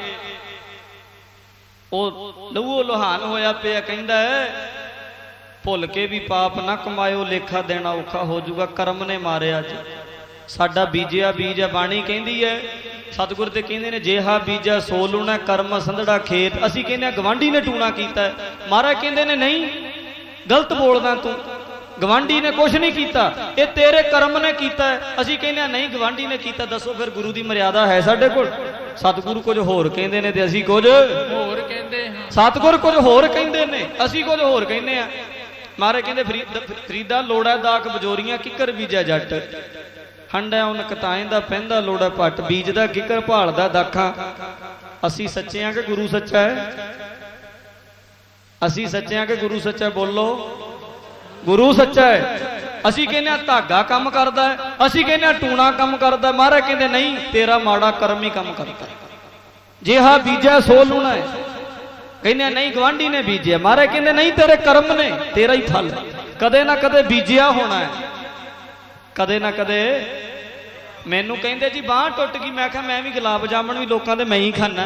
ਉਹ ਲਹੂ ਲੁਹਾਨ ਹੋਇਆ ਪਿਆ, ਕਹਿੰਦਾ ਭੁੱਲ ਕੇ ਵੀ ਪਾਪ ਨਾ ਕਮਾਇਓ, ਲੇਖਾ ਦੇਣਾ ਔਖਾ ਹੋ ਜਾਊਗਾ, ਕਰਮ ਨੇ ਮਾਰਿਆ ਜੀ। ਸਾਡਾ ਬੀਜਿਆ ਬੀਜ ਹੈ, ਬਾਣੀ ਕਹਿੰਦੀ ਹੈ, ਸਤਿਗੁਰ ਤੇ ਕਹਿੰਦੇ ਨੇ ਜੇਹਾ ਬੀਜਾ ਸੋ ਲੂਣਾ, ਕਰਮ ਸੰਧੜਾ ਖੇਤ। ਅਸੀਂ ਕਹਿੰਦੇ ਆ ਗਵਾਂਢੀ ਨੇ ਟੂਣਾ ਕੀਤਾ, ਮਹਾਰਾਜ ਕਹਿੰਦੇ ਨੇ ਨਹੀਂ, ਗਲਤ ਬੋਲਦਾ ਤੂੰ, ਗਵਾਂਢੀ ਨੇ ਕੁਛ ਨਹੀਂ ਕੀਤਾ, ਇਹ ਤੇਰੇ ਕਰਮ ਨੇ ਕੀਤਾ। ਅਸੀਂ ਕਹਿੰਦੇ ਆ ਨਹੀਂ, ਗਵਾਂਢੀ ਨੇ ਕੀਤਾ। ਦੱਸੋ ਫਿਰ ਗੁਰੂ ਦੀ ਮਰਿਆਦਾ ਹੈ ਸਾਡੇ ਕੋਲ? ਸਤਿਗੁਰੂ ਕੁਝ ਹੋਰ ਕਹਿੰਦੇ ਨੇ ਤੇ ਅਸੀਂ ਕੁਝ ਹੋਰ ਕਹਿੰਦੇ ਹਾਂ। ਸਤਿਗੁਰ ਕੁਝ ਹੋਰ ਕਹਿੰਦੇ ਨੇ, ਅਸੀਂ ਕੁਝ ਹੋਰ ਕਹਿੰਦੇ ਆ। ਮਹਾਰਾਜ ਕਹਿੰਦੇ ਫਰੀਦਾ ਲੋੜਾ ਦਾਖ ਬਜੋਰੀਆਂ, ਕਿੱਕਰ ਬੀਜਾ ਜੱਟ, ਹੰਡਾ ਉਨ ਕਤਾਏ ਦਾ ਪੈਂਦਾ ਲੋੜਾ ਪੱਟ, ਬੀਜਦਾ ਕਿੱਕਰ ਭਾਲਦਾ ਦਾਖਾਂ। ਅਸੀਂ ਸੱਚੇ ਆ ਕਿ ਗੁਰੂ ਸੱਚਾ ਹੈ? ਅਸੀਂ ਸੱਚੇ ਆ ਕਿ ਗੁਰੂ ਸੱਚਾ? ਬੋਲੋ, ਗੁਰੂ ਸੱਚਾ ਹੈ। ਅਸੀਂ ਕਹਿੰਦੇ ਆ ਧਾਗਾ ਕੰਮ ਕਰਦਾ ਹੈ, ਅਸੀਂ ਕਹਿੰਦੇ ਆ ਟੂਣਾ ਕੰਮ ਕਰਦਾ। ਮਹਾਰਾਜ ਕਹਿੰਦੇ ਨਹੀਂ, ਤੇਰਾ ਮਾੜਾ ਕਰਮ ਹੀ ਕੰਮ ਕਰਦਾ, ਜਿਹਾ ਬੀਜਿਆ ਸੋ ਲੂਣਾ ਹੈ। ਕਹਿੰਦੇ ਆ ਨਹੀਂ, ਗਵਾਂਢੀ ਨੇ ਬੀਜਿਆ। ਮਹਾਰਾਜ ਕਹਿੰਦੇ ਨਹੀਂ, ਤੇਰੇ ਕਰਮ ਨੇ, ਤੇਰਾ ਹੀ ਫਲ ਕਦੇ ਨਾ ਕਦੇ ਬੀਜਿਆ ਹੋਣਾ ਹੈ, ਕਦੇ ਨਾ ਕਦੇ। ਮੈਨੂੰ ਕਹਿੰਦੇ ਜੀ ਬਾਂਹ ਟੁੱਟ ਗਈ, ਮੈਂ ਕਿਹਾ ਮੈਂ ਵੀ ਗੁਲਾਬ ਜਾਮਣ ਵੀ ਲੋਕਾਂ ਦੇ ਮੈਂ ਹੀ ਖਾਣਾ,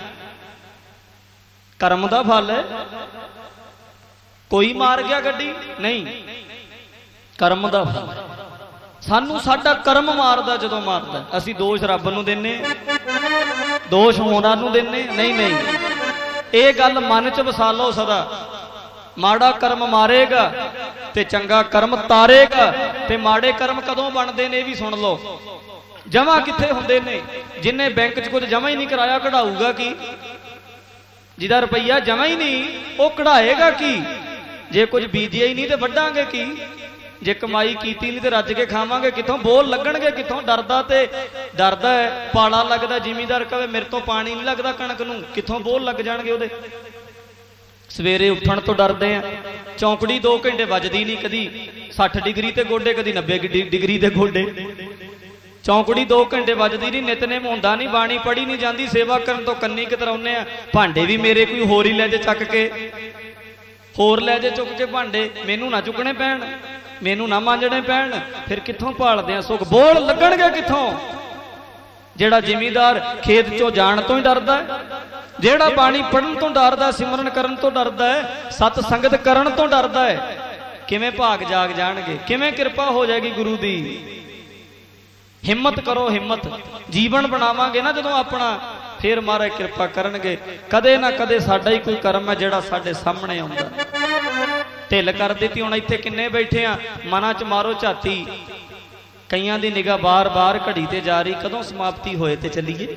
ਕਰਮ ਦਾ ਫਲ ਹੈ। ਕੋਈ ਮਾਰ ਗਿਆ ਗੱਡੀ ਨਹੀਂ, ਕਰਮ ਦਾ ਫਲ। ਸਾਨੂੰ ਸਾਡਾ ਕਰਮ ਮਾਰਦਾ, ਜਦੋਂ ਮਾਰਦਾ ਅਸੀਂ ਦੋਸ਼ ਰੱਬ ਨੂੰ ਦਿੰਨੇ, ਦੋਸ਼ ਉਹਨਾਂ ਨੂੰ ਦਿੰਨੇ। ਨਹੀਂ ਨਹੀਂ, ਇਹ ਗੱਲ ਮਨ ਚ ਵਸਾ ਲਓ ਸਦਾ। ਮਾੜਾ ਕਰਮ ਮਾਰੇਗਾ ਤੇ ਚੰਗਾ ਕਰਮ ਤਾਰੇਗਾ। ਤੇ ਮਾੜੇ ਕਰਮ ਕਦੋਂ ਬਣਦੇ ਨੇ ਇਹ ਵੀ ਸੁਣ ਲਓ। ਜਮਾ ਕਿੱਥੇ ਹੁੰਦੇ ਨੇ? ਜਿੰਨੇ ਬੈਂਕ 'ਚ ਕੁਝ ਜਮਾ ਹੀ ਨਹੀਂ ਕਰਾਇਆ, ਕਢਾਊਗਾ ਕੀ? ਜਿਹਦਾ ਰੁਪਈਆ ਜਮਾ ਹੀ ਨਹੀਂ, ਉਹ ਕਢਾਏਗਾ ਕੀ? ਜੇ ਕੁਝ ਬੀਜਿਆ ਹੀ ਨਹੀਂ ਤੇ ਵੱਢਾਂਗੇ ਕੀ? ਜੇ ਕਮਾਈ ਕੀਤੀ ਨਹੀਂ ਤੇ ਰੱਜ ਕੇ ਖਾਵਾਂਗੇ ਕਿੱਥੋਂ? ਬੋਲ ਲੱਗਣਗੇ ਕਿੱਥੋਂ? ਡਰਦਾ ਤੇ ਡਰਦਾ ਹੈ, ਪਾਲਾ ਲੱਗਦਾ। ਜ਼ਿਮੀਂਦਾਰ ਕਹੇ ਮੇਰੇ ਤੋਂ ਪਾਣੀ ਨਹੀਂ ਲੱਗਦਾ ਕਣਕ ਨੂੰ, ਕਿੱਥੋਂ ਬੋਲ ਲੱਗ ਜਾਣਗੇ ਉਹਦੇ? ਸਵੇਰੇ ਉੱਠਣ ਤੋਂ ਡਰਦੇ ਆ। ਚੌਂਕੜੀ 2 ਘੰਟੇ ਵੱਜਦੀ ਨਹੀਂ, ਕਦੀ 60 ਡਿਗਰੀ ਤੇ ਗੋਡੇ, ਕਦੀ 90 ਡਿਗਰੀ ਤੇ ਗੋਡੇ। ਚੌਂਕੜੀ 2 ਘੰਟੇ ਵੱਜਦੀ ਨਹੀਂ, ਨਿਤਨੇਮ ਹੁੰਦਾ ਨਹੀਂ, ਬਾਣੀ ਪੜ੍ਹੀ ਨਹੀਂ ਜਾਂਦੀ, ਸੇਵਾ ਕਰਨ ਤੋਂ ਕੰਨੀ ਕਤਰਾਉਂਦੇ ਆ। ਭਾਂਡੇ ਵੀ ਮੇਰੇ ਕੋਈ ਹੋਰ ਹੀ ਲੈ ਜੇ ਚੱਕ ਕੇ, ਹੋਰ ਲੈ ਜੇ ਚੁੱਕ ਕੇ ਭਾਂਡੇ, ਮੈਨੂੰ ਨਾ ਚੁੱਕਣੇ ਪੈਣ, ਮੈਨੂੰ ਨਾ ਮਾਂਜਣੇ ਪੈਣ। ਫਿਰ ਕਿੱਥੋਂ ਭਾਲਦੇ ਆ ਸੁੱਖ? ਬੋਲ ਲੱਗਣਗੇ ਕਿੱਥੋਂ? ਜਿਹੜਾ ਜ਼ਿਮੀਂਦਾਰ ਖੇਤ ਚੋਂ ਜਾਣ ਤੋਂ ਹੀ ਡਰਦਾ ਹੈ, ਜਿਹੜਾ ਬਾਣੀ ਪੜ੍ਹਨ ਤੋਂ ਡਰਦਾ, ਸਿਮਰਨ ਕਰਨ ਤੋਂ ਡਰਦਾ ਹੈ, ਸਤ ਸੰਗਤ ਕਰਨ ਤੋਂ ਡਰਦਾ ਹੈ, ਕਿਵੇਂ ਭਾਗ ਜਾਗ ਜਾਣਗੇ? ਕਿਵੇਂ ਕਿਰਪਾ ਹੋ ਜਾਏਗੀ ਗੁਰੂ ਦੀ? ਹਿੰਮਤ ਕਰੋ, ਹਿੰਮਤ। ਜੀਵਨ ਬਣਾਵਾਂਗੇ ਨਾ ਜਦੋਂ ਆਪਣਾ, ਫਿਰ ਮਹਾਰਾਜ ਕਿਰਪਾ ਕਰਨਗੇ। ਕਦੇ ਨਾ ਕਦੇ ਸਾਡਾ ਹੀ ਕੋਈ ਕਰਮ ਹੈ ਜਿਹੜਾ ਸਾਡੇ ਸਾਹਮਣੇ ਆਉਂਦਾ। ਢਿੱਲ ਕਰ ਦਿੱਤੀ। ਹੁਣ ਇੱਥੇ ਕਿੰਨੇ ਬੈਠੇ ਆ, ਮਨਾਂ 'ਚ ਮਾਰੋ ਝਾਤੀ। ਕਈਆਂ ਦੀ ਨਿਗਾਹ ਬਾਰ-ਬਾਰ ਘੜੀ ਤੇ ਜਾ ਰਹੀ, ਕਦੋਂ ਸਮਾਪਤੀ ਹੋਏ ਤੇ ਚੱਲੀਏ।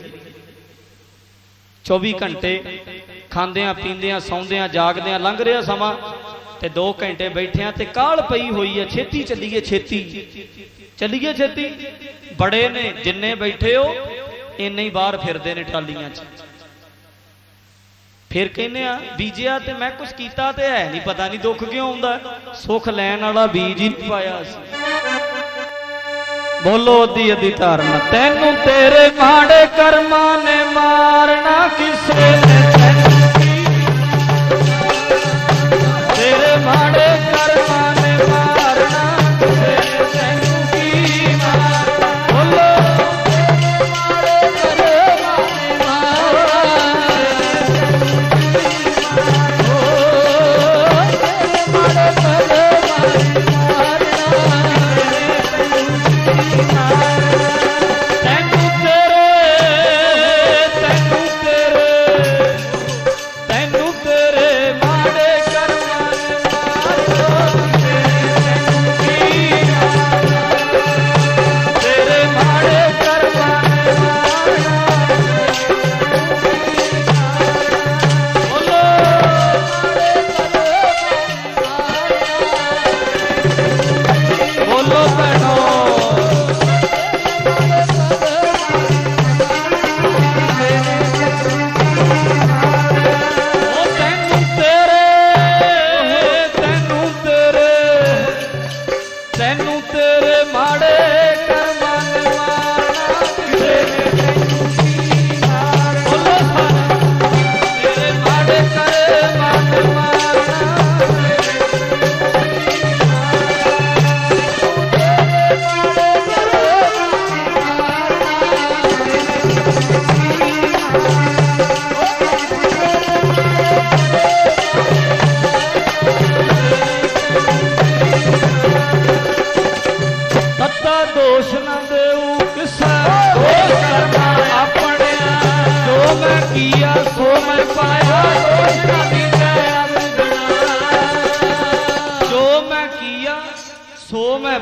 24 ਘੰਟੇ ਖਾਂਦਿਆਂ ਪੀਂਦਿਆਂ ਸੌਂਦਿਆਂ ਜਾਗਦਿਆਂ ਲੰਘ ਰਿਹਾ ਸਮਾਂ, ਤੇ 2 ਘੰਟੇ ਬੈਠਿਆਂ ਤੇ ਕਾਹਲ ਪਈ ਹੋਈ ਹੈ, ਛੇਤੀ ਚੱਲੀਏ, ਛੇਤੀ ਚੱਲੀਏ, ਛੇਤੀ। ਬੜੇ ਨੇ ਜਿੰਨੇ ਬੈਠੇ ਹੋ ਇੰਨੇ ਹੀ ਬਾਹਰ ਫਿਰਦੇ ਨੇ ਟਰਾਲੀਆਂ 'ਚ। ਫਿਰ ਕਹਿੰਦੇ ਆ ਬੀਜਿਆ ਤੇ ਮੈਂ ਕੁਛ ਕੀਤਾ ਤੇ ਹੈ ਨਹੀਂ, ਪਤਾ ਨਹੀਂ ਦੁੱਖ ਕਿਉਂ ਆਉਂਦਾ। ਸੁੱਖ ਲੈਣ ਵਾਲਾ ਬੀਜ ਹੀ ਨਹੀਂ ਪਾਇਆ ਸੀ। ਬੋਲੋ ਅੱਧੀ ਅੱਧੀ ਧਾਰਨਾ। ਤੈਨੂੰ ਤੇਰੇ ਮਾੜੇ ਕਰਮਾਂ ਨੇ ਮਾਰਨਾ, ਕਿਸੇ ਨੇ ਤੈਨੂੰ ਕੀ, ਤੇਰੇ ਮਾੜੇ ਕਰਮਾਂ ਨੇ ਮਾਰਨਾ, ਕਿਸੇ ਨੇ ਤੈਨੂੰ ਕੀ ਮਾਰਨਾ। ਬੋਲੋ ਤੇਰੇ ਮਾੜੇ ਕਰਮਾਂ ਨੇ ਮਾਰਨਾ, ਤੇਰੇ ਮਾੜੇ ਕਰਮਾਂ ਨੇ ਮਾਰਨਾ।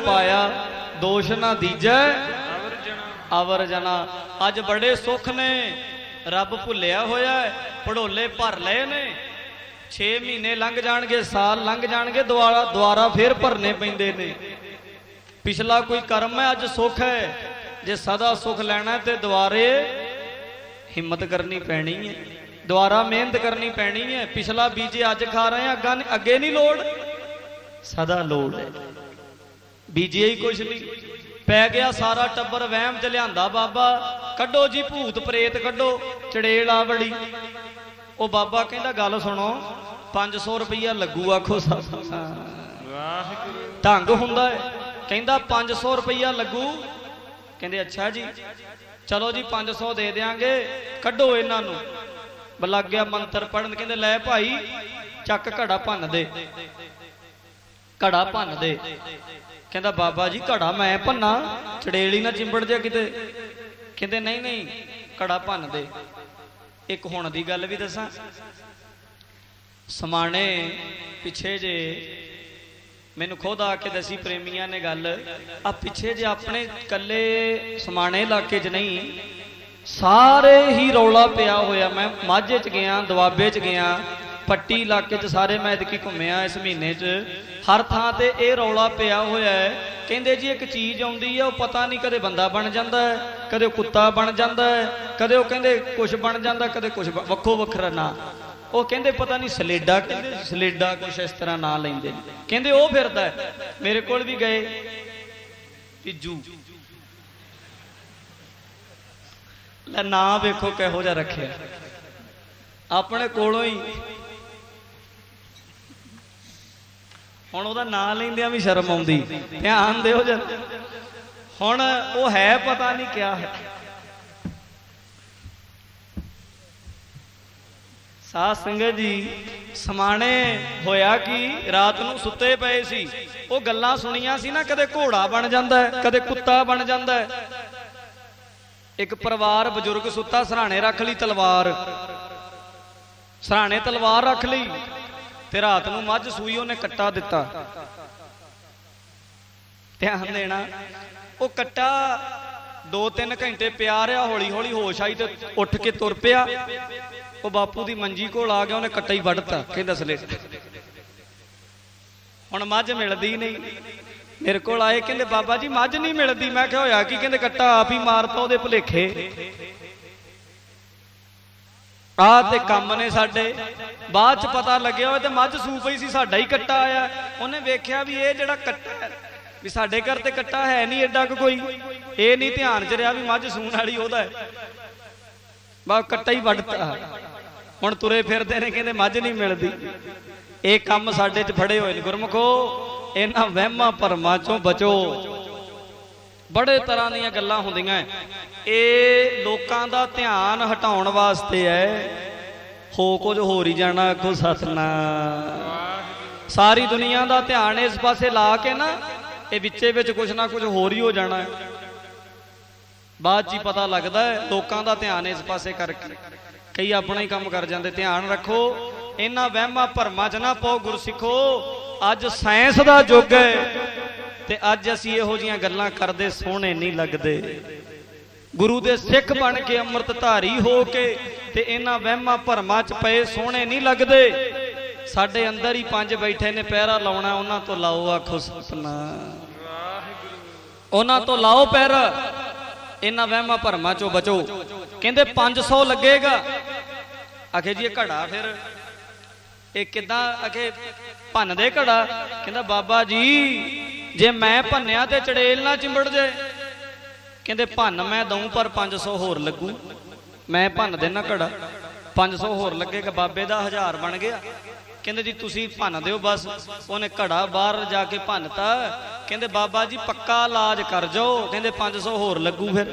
पाया दोष ना दीजै अवर जना। अज बड़े सुख ने, रब भुलिया होया है, पड़ोले भर लए ने। 6 महीने लंघ जाणगे, साल लंघ जाणगे, दुआरा फिर भरने पैंदे ने। पिछला कोई कर्म है, अज सुख है, जे सदा सुख लैना है तो दुआरे हिम्मत करनी पैनी है, दुआरा मेहनत करनी पैनी है। पिछला बीजे अज खा रहे हैं, अगे नहीं लोड़, सदा लोड़ है। बीजे ही कुछ नहीं, पै गया सारा टब्बर वहम च लियांदा बाबा कड्डो जी भूत प्रेत कड्डो, चड़ेल आ बड़ी। वो बाबा कहंदा गल सुनो 500 रुपया लगू। आखो ढंग हुंदा है, कहंदा 500 रुपया लगू। कहंदे अच्छा जी, चलो जी 500 दे देंगे, कड्डो इन्हां नूं। लग गया मंत्र पढ़न, कहंदे लै भाई चक घड़ा भन्न दे, घड़ा भन्न दे। कहंदा बाबा जी घड़ा मैं भन्ना, चड़ेल ही ना चिंबड़ जाए किते। कहंदे नहीं नहीं घड़ा भन्न दे। एक हुण दी गल भी दसां, समाणे पिछे जे मैनू खुद आके दसी प्रेमिया ने गल, आ पिछे जे अपने कले समाणे इलाके च नहीं, सारे ही रौला पिया होया। मैं माझे च गया, दुआबे च गया, पट्टी इलाके च सारे मैं इतकी घूमिया इस महीने च, हर थां ते ये रौला पिया होया है। कहंदे जी एक चीज़ आउंदी है, वो पता नहीं कदे बंदा बन जाता है, कदे कुत्ता बन जाता है, कदे वो कहंदे कुछ बन जाता, कदे कुछ वक्खो वखरा ना। वो कहंदे पता नहीं सलेडा, कहंदे सलेडा कुछ इस तरह ना लेंदे, कहंदे वो फिरदा है। मेरे कोल भी गए पिज्जू, ना वेखो किहो जिहा रखे, अपने कोलों ही। हुण उहदा नां लैंदियां भी शर्म आउंदी, ध्यान दिओ जरा। हुण वो है पता नहीं क्या है। साध संगत जी समाणे होया कि रात नूं सुते पए सी, वो गल्लां सुणियां सी ना, कदे घोड़ा बन जांदा है, कदे कुत्ता बन जांदा है। एक परिवार बजुर्ग सुता, सराणे रख ली तलवार, सराणे तलवार रख ली, ते रात नूं मझ सूई उहने कट्टा दिता। ध्यान देना, वो कट्टा 2-3 घंटे पिया रहा, हौली हौली होश आई तो उठ के तुर पिया। वो बापू दी मंजी कोल आ गया, उन्हें कट्टा ही वढ़ता, कहंदा सलेट। हुण मझ मिलदी नहीं, मेरे कोल आए, कहंदे बाबा जी मझ नहीं मिलदी। मैं क्या होया कि, कहंदे कट्टा आप ही मारता उहदे भुलेखे। आ ते काम ने साडे, बाद च पता लग्या होया ते मझ सू पई सी, साडा ही कट्टा आया। उन्हें वेख्या भी ये जिहड़ा कट्टा है भी साडे घर ते कट्टा है नहीं एडा कोई, ये नहीं ध्यान च रहा भी मझ सूण वाली ओहदा है, बस कट्टा ही वढ़ता। हुण तुरे फिरदे ने, कहंदे मझ नहीं मिलदी। ये काम साडे च फड़े होए ने। गुरमुखो इन्हां वहमां भरमां चों बचो। बड़े तरह दीयां गल्लां हुंदियां, ये लोकां दा ध्यान हटाउण वास्ते है, हो कुछ होर ही जाना। आखो सतनाम। सारी दुनिया दा ध्यान इस पासे ला के ना, ये विचे विच कुछ ना कुछ होर ही हो जाना है। बाद च पता लगता है लोकां दा ध्यान इस पासे करके कई अपना ही काम कर जाते। ध्यान रखो, इन्हां वहमां भरमां च ना पाओ। गुरसिखो अज साइंस दा युग है, ते अज असीं इहो जिहियां गल्लां करदे सोहणे नहीं लगदे। गुरु दे सिख बन के अमृत धारी हो के ते इन्हां वहमां भरमां च पए सोहणे नहीं लगदे। साडे अंदर ही 5 बैठे ने, पहरा लाउणा उन्हां तो लाओ। आखो सतनाम। उन्हां तो लाओ पहरा, इन्हां वहमां भरमां चों बचो। कहंदे 500 लगेगा। आखे जी घड़ा फिर ये किदां? आखे भन्न दे घड़ा। कहंदा बाबा जी जे मैं भन्निया ते चड़ेल ना चिंबड़ जाए। कहंदे भन्न मैं दूं पर 500 होर लगू। मैं भन्न देना घड़ा, 500 होर लगेगा। बाबे दा 1000 बन गया। कहंदे जी तुसीं भन्न दिओ बस। उन्हें घड़ा बाहर जाके भन्नता। कहंदे बाबा जी पक्का इलाज कर जाओ। कहंदे 500 होर लगू। फिर